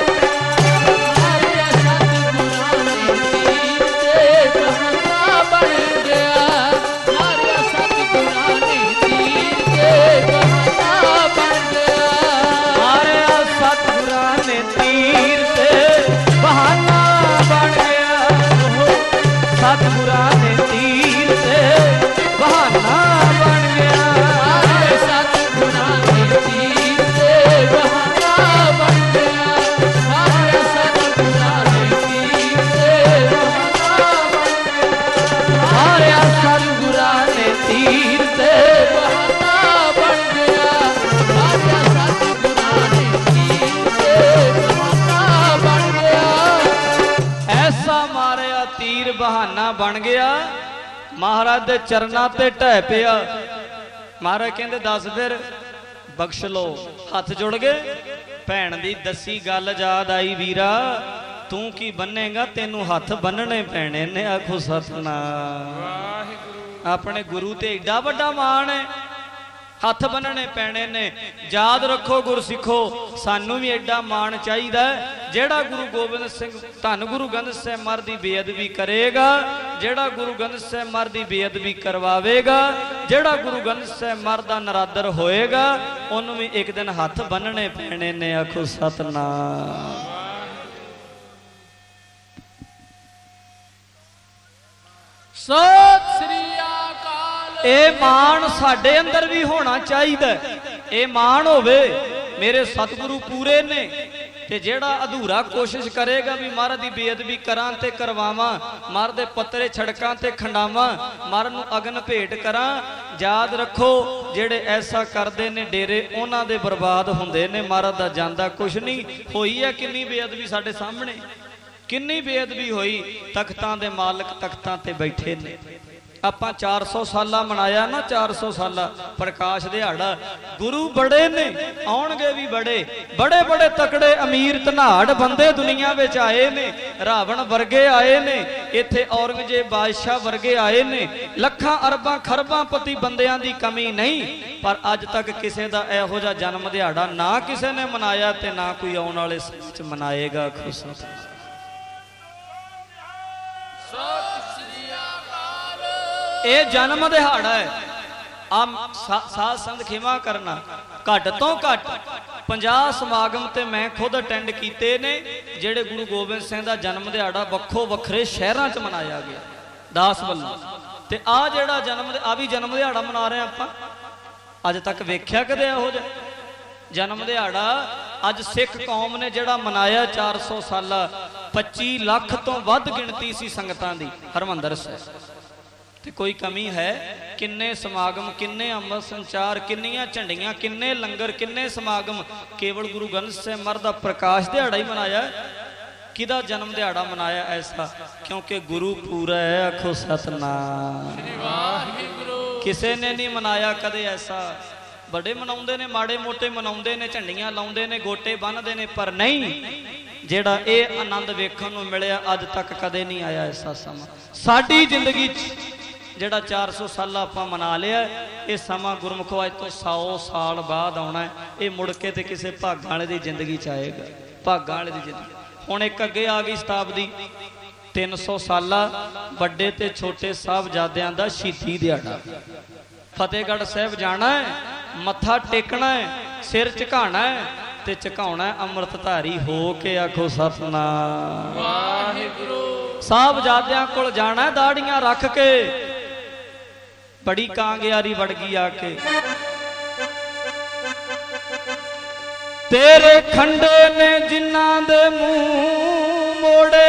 गया। मारिया सतगुरां ने तीर, ते बहाना बन गया। मारिया सतगुरां ने तीर, ते बहाना बन गया। सतगुरां ने तीर, ते बहाना बन गया। मारिया सतगुरां ने तीर, ते बहाना बन गया। मारिया सतगुरां ने तीर, ते बहाना बन गया। मारिया सतगुरां ने तीर, ते बहाना बन गया। मारिया सतगुरां ने तीर, ते बहाना बन गया। ऐसा मारिया तीर बहाना बन गया, महाराज दे चरनां ते ढह पिया। महाराज कहंदे दस फिर बख्श लो। हथ जुड़ गए। भैन दी दसी गल याद आई, वीरा तू की बनेगा, तेनू हथ बनने पैने ने। आखो सतनाम। अपने गुरु ते एडा वड्डा मान है, हथ बनने पैने ने। याद रखो गुरसिखो, सानू भी एडा मान चाहिदा जेड़ा गुरु गोबिंद सिंह धन गुरु ग्रंथ साहिब महाराज दी बेअदबी करेगा, जेड़ा गुरु ग्रंथ साहिब महाराज दी बेअदबी करवावेगा, जेड़ा गुरु ग्रंथ साहिब महाराज दा नरादर होएगा, उन्होंने भी एक दिन हथ बनने पैने ने। आखो सतनाम। सत श्री अकाल। ए मान साडे अंदर भी होना चाहिए। ए मान होवे मेरे सतगुरु पूरे ने, ते जेड़ा अधूरा कोशिश करेगा भी महाराज दी बेअदबी करां ते करवावां, महाराज दे पत्रे छड़कां ते खंडावां, महाराज नूं अगन भेंट करां, याद रखो जेड़े ऐसा करदे ने डेरे उन्हां दे बर्बाद हुंदे ने। महाराज दा जांदा कुछ नहीं। होई है किन्नी बेअदबी साडे सामने, किन्नी बेअदबी होई। तख्तां दे मालक तख्तां ते बैठे ने। आपां 400 साला मनाया ना, 400 साला प्रकाश दिहाड़ा। गुरु बड़े ने, आउणगे भी बड़े बड़े बड़े तकड़े अमीर धनाड़ बंदे दुनिया विच आए ने। रावण वर्गे आए ने इत्थे, औरंगजेब बादशाह वर्गे आए ने। लखां अरबां खरबां पति बंदियां दी कमी नहीं, पर अज तक किसी दा इहो जिहा जन्म दिहाड़ा ना किसी ने मनाया, ते ना कोई आउण वाले समय च मनाएगा। खुश ये जन्म दिहाड़ा है। आम साध संत खिमा करना, घट तो घट 50 समागम ते मैं खुद अटेंड कीते ने, जेड़े गुरु गोबिंद सिंह दा जन्म दिहाड़ा वक्खो वखरे शहरां च मनाया गया। दास बल्ला ਤੇ ਆ ਜਿਹੜਾ ਆ ਵੀ ਜਨਮ ਦਿਹਾੜਾ ਮਨਾ ਰਹੇ ਆਪਾਂ। ਅੱਜ ਤੱਕ ਵੇਖਿਆ ਕਦੇ ਇਹੋ ਜਿਹਾ ਜਨਮ ਦਿਹਾੜਾ? ਅੱਜ ਸਿੱਖ ਕੌਮ ਨੇ ਜਿਹੜਾ ਮਨਾਇਆ 400 ਸਾਲਾ, 25 ਲੱਖ ਤੋਂ ਵੱਧ ਗਿਣਤੀ ਸੀ ਸੰਗਤਾਂ ਦੀ ਹਰਮੰਦਰ ਸਾਹਿਬ। ਤੇ ਕੋਈ ਕਮੀ ਹੈ? ਕਿੰਨੇ ਸਮਾਗਮ, ਕਿੰਨੇ ਅੰਮ੍ਰਿਤ ਸੰਚਾਰ, ਕਿੰਨੀਆਂ ਝੰਡੀਆਂ, ਕਿੰਨੇ ਲੰਗਰ, ਕਿੰਨੇ ਸਮਾਗਮ। ਕੇਵਲ ਗੁਰੂ ਗ੍ਰੰਥ ਸਾਹਿਬ ਮਹਾਰਾਜ ਦਾ ਪ੍ਰਕਾਸ਼ ਦਿਹਾੜਾ ਹੀ ਮਨਾਇਆ। ਕਿਹਦਾ ਜਨਮ ਦਿਹਾੜਾ ਮਨਾਇਆ ਐਸਾ? ਕਿਉਂਕਿ ਗੁਰੂ ਪੂਰਾ ਹੈ, ਆਖੋ ਸਤਨਾਮ। ਕਿਸੇ ਨੇ ਨਹੀਂ ਮਨਾਇਆ ਕਦੇ ਐਸਾ। बड़े मनाउंदे ने, माड़े मोटे मनाउंदे ने, झंडियां लाउंदे ने, गोटे बन्नदे ने, पर नहीं जेड़ा ये आनंद वेखण नूं मिलिया अज तक कदे नहीं आया ऐसा समा साडी जिंदगी जेड़ा 400 साल आपां मना लिया। ये समा गुरमुखो अज तो 100 साल बाद आउणा है। ये मुड़ के ते किसी भागां वाले दी जिंदगी च आएगा, भागां वाले दी जिंदगी। हुण एक अगे आ गई शताब्दी 300 साला वड्डे ते छोटे साहबजादियां दा शहीदी दिहाड़ा। फतेहगढ़ साहब जाना है, मत्था टेकना है, सिर झुकाना है ते झुकाउणा अमृतधारी हो के आखो सतनाम वाहिगुरू। साहबजादियां कोल जाना दाड़ियां रख के, बड़ी कांगियारी वड़ गई आके। तेरे खंडे ने जिन्ना दे मुंह मोड़े,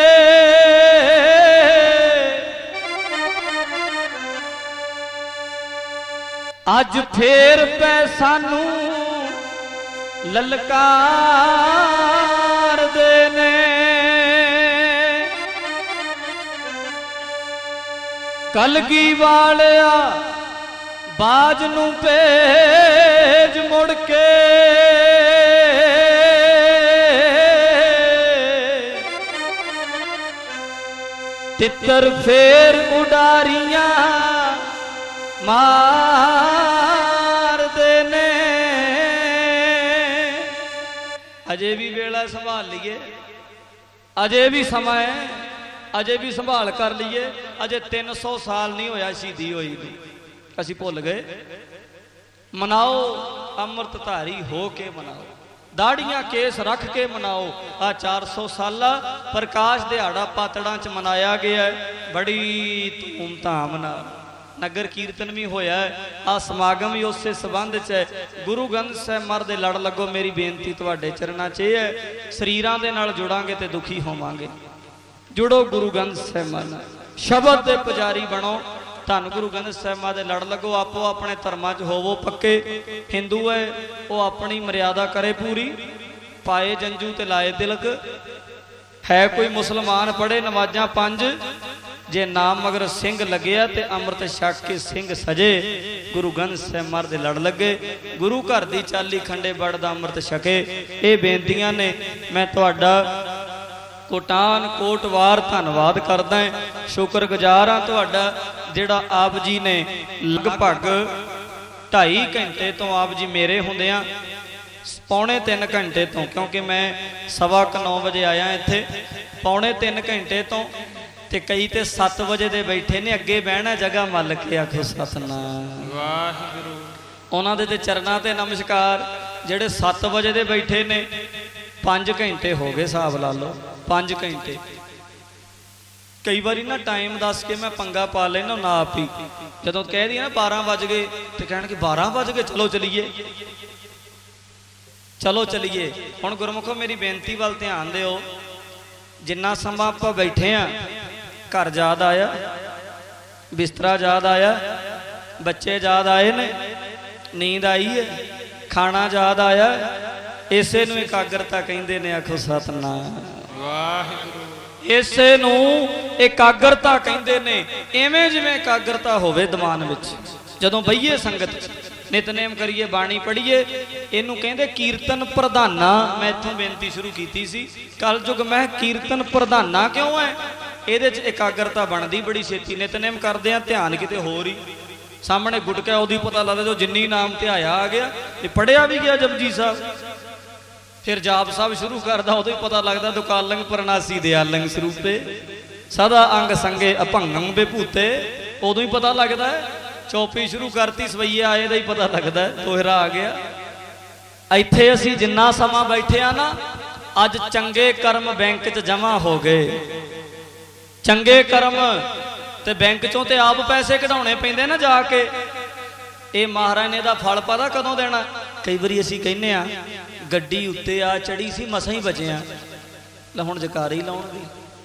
अज फेर पै सानू ललकार देने। कलगी वालिया बाज नू भेज मुड़ के, तितर फेर उडारियां मार देने। अजे भी वेला संभाल लिए, अजे भी समय है, अजे भी संभाल कर लीए। अजे 300 साल नहीं होया शहीदी होई दी, असी भुल गए। मनाओ अमृतधारी हो के मनाओ, दाड़ियां केस रख के मनाओ। आ 400 साला प्रकाश दिहाड़ा पातड़ां च मनाया गया है बड़ी धूमधाम नाल। नगर कीर्तन भी होया है, आ समागम भी उस संबंध च है। गुरु ग्रंथ साहिब महाराज दे लड़ लगो। मेरी बेनती तुहाडे चरणां च है, शरीरां दे नाल जुड़ांगे ते दुखी होवांगे। जुड़ो गुरु ग्रंथ साहिब महाराज, शबद दे पुजारी बनो। धन गुरु ग्रंथ साहिब महाराज दे लड़ लगो। आपो अपने धर्मां च होवो पक्के। हिंदू है वो अपनी मर्यादा करे पूरी, पाए जंजू ते लाए तिलक। है कोई मुसलमान पढ़े नमाजां 5, जे नाम मगर सिंह लग्या ते अमृत छक के सिंह सजे। गुरु ग्रंथ साहिब महाराज दे लड़ लगे। गुरु घर दी चाली खंडे बड़दा अमृत छके। ये बेनतियां ने। मैं तुहाडा कोटान कोटवार धन्नवाद करदा है, शुक्रगुजार हाँ तुहाडा जिहड़ा आप जी ने लगभग 2.5 घंटे तो आप जी मेरे हुंदियां 2.25 घंटे तो, क्योंकि मैं 9:15 बजे आया इत्थे, 2.25 घंटे तो ते कई ते 7 बजे दे बैठे ने। अगे बहना जगह मल के आखो सतनाम वाहिगुरू। उन्हां दे ते चरणां ते नमस्कार। जेड़े 7 बजे दे बैठे ने 5 घंटे हो गए, हिसाब ला लो 5 घंटे। कई बारी ना टाइम दस के मैं पंगा पा लेना ना आप ही। जदों कह दिया ना 12 बज गए तो कहणगे 12 बज गए, चलो चलीए, चलो चलीए। हुण गुरमुखो मेरी बेनती वाल ध्यान दिओ। जिन्ना समा आपां बैठे हाँ, घर याद आया, बिस्तरा याद आया, बच्चे याद आए ने, नींद आई है, खाना याद आया। इसे नूं एकाग्रता कहिंदे ने। आखो सतनाम वाहिगुरू। इसे नूं एकाग्रता कहिंदे ने। इवें जिवें एकाग्रता होवे दिमाग विच, जदों बईए संगत नितनेम करिए, बाणी पढ़ीए, इनू कहंदे कीर्तन प्रधाना। मैं इत्थों बेनती शुरू कीती सी कल युग मैं कीर्तन प्रधाना क्यों है? ਇਹਦੇ 'ਚ एकाग्रता बनती बड़ी छेती। नितनेम करते हैं ध्यान किते होर ही सामने गुटका उदी पता लगता जो जिन्नी नाम ध्याया आ गया, ये पढ़िया भी गया जपजी साहब। फिर जाप साहब शुरू करता उदों ही पता लगता दुकालंग परनासी दयालंग स्वरूपे सदा अंग संगे अभंगम बेभूते। उदों ही पता लगता है। चौपी शुरू करती सवैये आए दा ही पता लगता है, तोहरा आ गया। इत्थे असीं जिन्ना समा बैठे आ ना, अज चंगे कर्म बैंक च जमा हो गए। चंगे कर्म ਤੇ ਬੈਂਕ ਚੋਂ ਤੇ ਆਪ ਪੈਸੇ ਕਢਾਉਣੇ ਪੈਂਦੇ ਨਾ ਜਾ ਕੇ। ਇਹ ਮਹਾਰਾਜ ਨੇ ਇਹਦਾ ਫਲ ਪਤਾ ਕਦੋਂ ਦੇਣਾ? ਕਈ ਵਾਰੀ ਅਸੀਂ ਕਹਿੰਦੇ ਆ ਗੱਡੀ ਉੱਤੇ ਆ ਚੜੀ ਸੀ ਮਸਾਂ ਹੀ ਬਚੇ ਆ, ਲੈ ਹੁਣ ਜਕਾਰੇ ਹੀ ਲਾਉਣਗੇ।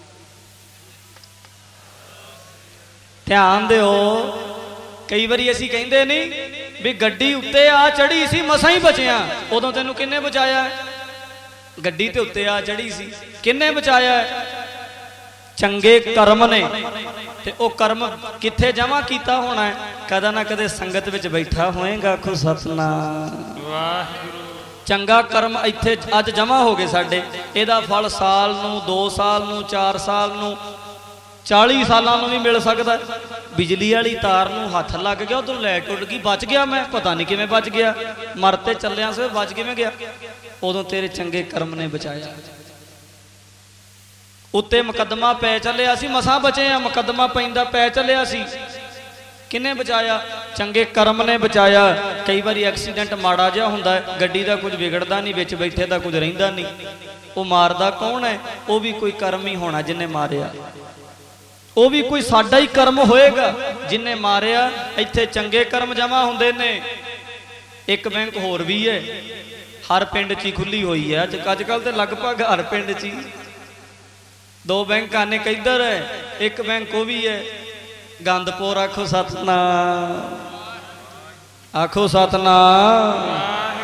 ਧਿਆਨ ਦਿਓ, ਕਈ ਵਾਰੀ ਅਸੀਂ ਕਹਿੰਦੇ ਨਹੀਂ ਵੀ ਗੱਡੀ ਉੱਤੇ ਆ ਚੜੀ ਸੀ ਮਸਾਂ ਹੀ ਬਚਿਆ, ਉਦੋਂ ਤੈਨੂੰ ਕਿੰਨੇ ਬਚਾਇਆ? ਗੱਡੀ ਤੇ ਉੱਤੇ ਆ ਚੜੀ ਸੀ, ਕਿੰਨੇ ਬਚਾਇਆ? ਚੰਗੇ ਕਰਮ ਨੇ। ਤੇ ਉਹ ਕਰਮ ਕਿੱਥੇ ਜਮਾ ਕੀਤਾ ਹੋਣਾ ਹੈ? ਕਦਾ ਨਾ ਕਦੇ ਸੰਗਤ ਵਿੱਚ ਬੈਠਾ ਹੋਏਗਾ, ਆਖੋ ਸਤਨਾਮ ਵਾਹਿਗੁਰੂ। ਚੰਗਾ ਕਰਮ ਇੱਥੇ ਅੱਜ ਜਮਾ ਹੋ ਗਏ ਸਾਡੇ, ਇਹਦਾ ਫਲ ਸਾਲ ਨੂੰ, 2 ਸਾਲ ਨੂੰ, 4 ਸਾਲ ਨੂੰ, 40 ਸਾਲਾਂ ਨੂੰ ਵੀ ਮਿਲ ਸਕਦਾ। ਬਿਜਲੀ ਵਾਲੀ ਤਾਰ ਨੂੰ ਹੱਥ ਲੱਗ ਗਿਆ, ਉਧਰ ਲਾਈਟ ਉੱਡ ਗਈ, ਬਚ ਗਿਆ ਮੈਂ, ਪਤਾ ਨਹੀਂ ਕਿਵੇਂ ਬਚ ਗਿਆ, ਮਰ ਤੇ ਚੱਲਿਆ ਸੀ, ਬਚ ਕਿਵੇਂ ਗਿਆ? ਉਦੋਂ ਤੇਰੇ ਚੰਗੇ ਕਰਮ ਨੇ ਬਚਾਇਆ। ਉੱਤੇ ਮੁਕੱਦਮਾ ਪੈ ਚੱਲਿਆ ਸੀ, ਮਸਾਂ ਬਚੇ ਆ, ਮੁਕੱਦਮਾ ਪੈਂਦਾ ਪੈ ਚੱਲਿਆ ਸੀ, ਕਿੰਨੇ ਬਚਾਇਆ? ਚੰਗੇ ਕਰਮ ਨੇ ਬਚਾਇਆ। ਕਈ ਵਾਰੀ ਐਕਸੀਡੈਂਟ ਮਾੜਾ ਜਿਹਾ ਹੁੰਦਾ, ਗੱਡੀ ਦਾ ਕੁਝ ਵਿਗੜਦਾ ਨਹੀਂ, ਵਿੱਚ ਬੈਠੇ ਦਾ ਕੁਝ ਰਹਿੰਦਾ ਨਹੀਂ, ਉਹ ਮਾਰਦਾ ਕੌਣ ਹੈ? ਉਹ ਵੀ ਕੋਈ ਕਰਮ ਹੀ ਹੋਣਾ ਜਿਹਨੇ ਮਾਰਿਆ, ਉਹ ਵੀ ਕੋਈ ਸਾਡਾ ਹੀ ਕਰਮ ਹੋਏਗਾ ਜਿਹਨੇ ਮਾਰਿਆ। ਇੱਥੇ ਚੰਗੇ ਕਰਮ ਜਮਾ ਹੁੰਦੇ ਨੇ। ਇੱਕ ਬੈਂਕ ਹੋਰ ਵੀ ਹੈ, ਹਰ ਪਿੰਡ 'ਚ ਹੀ ਖੁੱਲੀ ਹੋਈ ਹੈ ਅੱਜ ਕੱਲ੍ਹ ਤੇ ਲਗਭਗ ਹਰ ਪਿੰਡ 'ਚ ਹੀ 2 ਬੈਂਕਾਂ ਨੇ, ਕਿੱਧਰ ਹੈ? ਇੱਕ ਬੈਂਕ ਉਹ ਵੀ ਹੈ ਗੰਦਪੁਰ। ਆਖੋ ਸਤਨਾਮ, ਆਖੋ ਸਤਨਾਮ।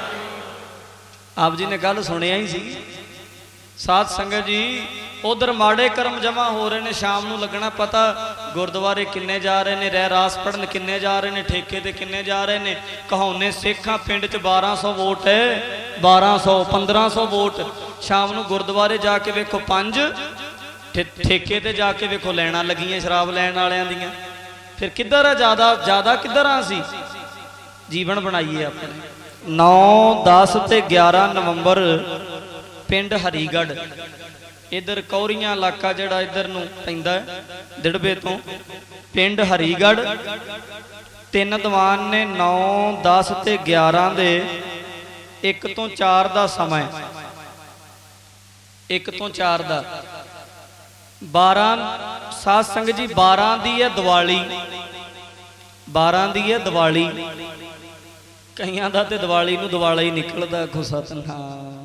ਆਪ ਜੀ ਨੇ ਗੱਲ ਸੁਣਿਆ ਹੀ ਸੀ। ਸਾਧ ਸੰਗਤ ਜੀ, ਉਧਰ ਮਾੜੇ ਕਰਮ ਜਮਾ ਹੋ ਰਹੇ ਨੇ, ਸ਼ਾਮ ਨੂੰ ਲੱਗਣਾ ਪਤਾ ਗੁਰਦੁਆਰੇ ਕਿੰਨੇ ਜਾ ਰਹੇ ਨੇ, ਰਹਿ ਰਾਸ ਪੜਨ ਕਿੰਨੇ ਜਾ ਰਹੇ ਨੇ, ਠੇਕੇ ਤੇ ਕਿੰਨੇ ਜਾ ਰਹੇ ਨੇ। ਕਹਾਉਨੇ ਸਿੱਖਾਂ ਪਿੰਡ 'ਚ 1200 ਵੋਟ ਹੈ, 1200 1500 ਵੋਟ। ਸ਼ਾਮ ਨੂੰ ਗੁਰਦੁਆਰੇ ਜਾ ਕੇ ਵੇਖੋ 5, ਠੇਕੇ ਤੇ ਜਾ ਕੇ ਵੇਖੋ ਲੈਣਾ ਲੱਗੀਆਂ ਸ਼ਰਾਬ ਲੈਣ ਵਾਲਿਆਂ ਦੀਆਂ। ਫਿਰ ਕਿੱਧਰ ਆ ਜ਼ਿਆਦਾ ਕਿੱਧਰ ਆ? ਅਸੀਂ ਜੀਵਨ ਬਣਾਈਏ ਆਪਣੇ। 9, 10 ਤੇ 11 ਨਵੰਬਰ ਪਿੰਡ ਹਰੀਗੜ੍ਹ, ਇਧਰ ਕੌਰੀਆਂ ਇਲਾਕਾ ਜਿਹੜਾ ਇਧਰ ਨੂੰ ਪੈਂਦਾ ਦਿੜਬੇ ਤੋਂ, ਪਿੰਡ ਹਰੀਗੜ੍ਹ। 3 ਦੀਵਾਨ ਨੇ, 9, 10 ਤੇ 11 ਦੇ 1 ਤੋਂ 4 ਦਾ ਸਮਾਂ, 1 ਤੋਂ 4 ਦਾ 12। ਸਾਧ ਸੰਗਤ ਜੀ, 12 ਦੀ ਹੈ ਦੀਵਾਲੀ, 12 ਦੀ ਹੈ ਦੀਵਾਲੀ। ਕਈਆਂ ਦਾ ਤੇ ਦੀਵਾਲੀ ਨੂੰ ਦਿਵਾਲਾ ਹੀ ਨਿਕਲਦਾ। ਆਖੋ ਸਤਨਾਮ।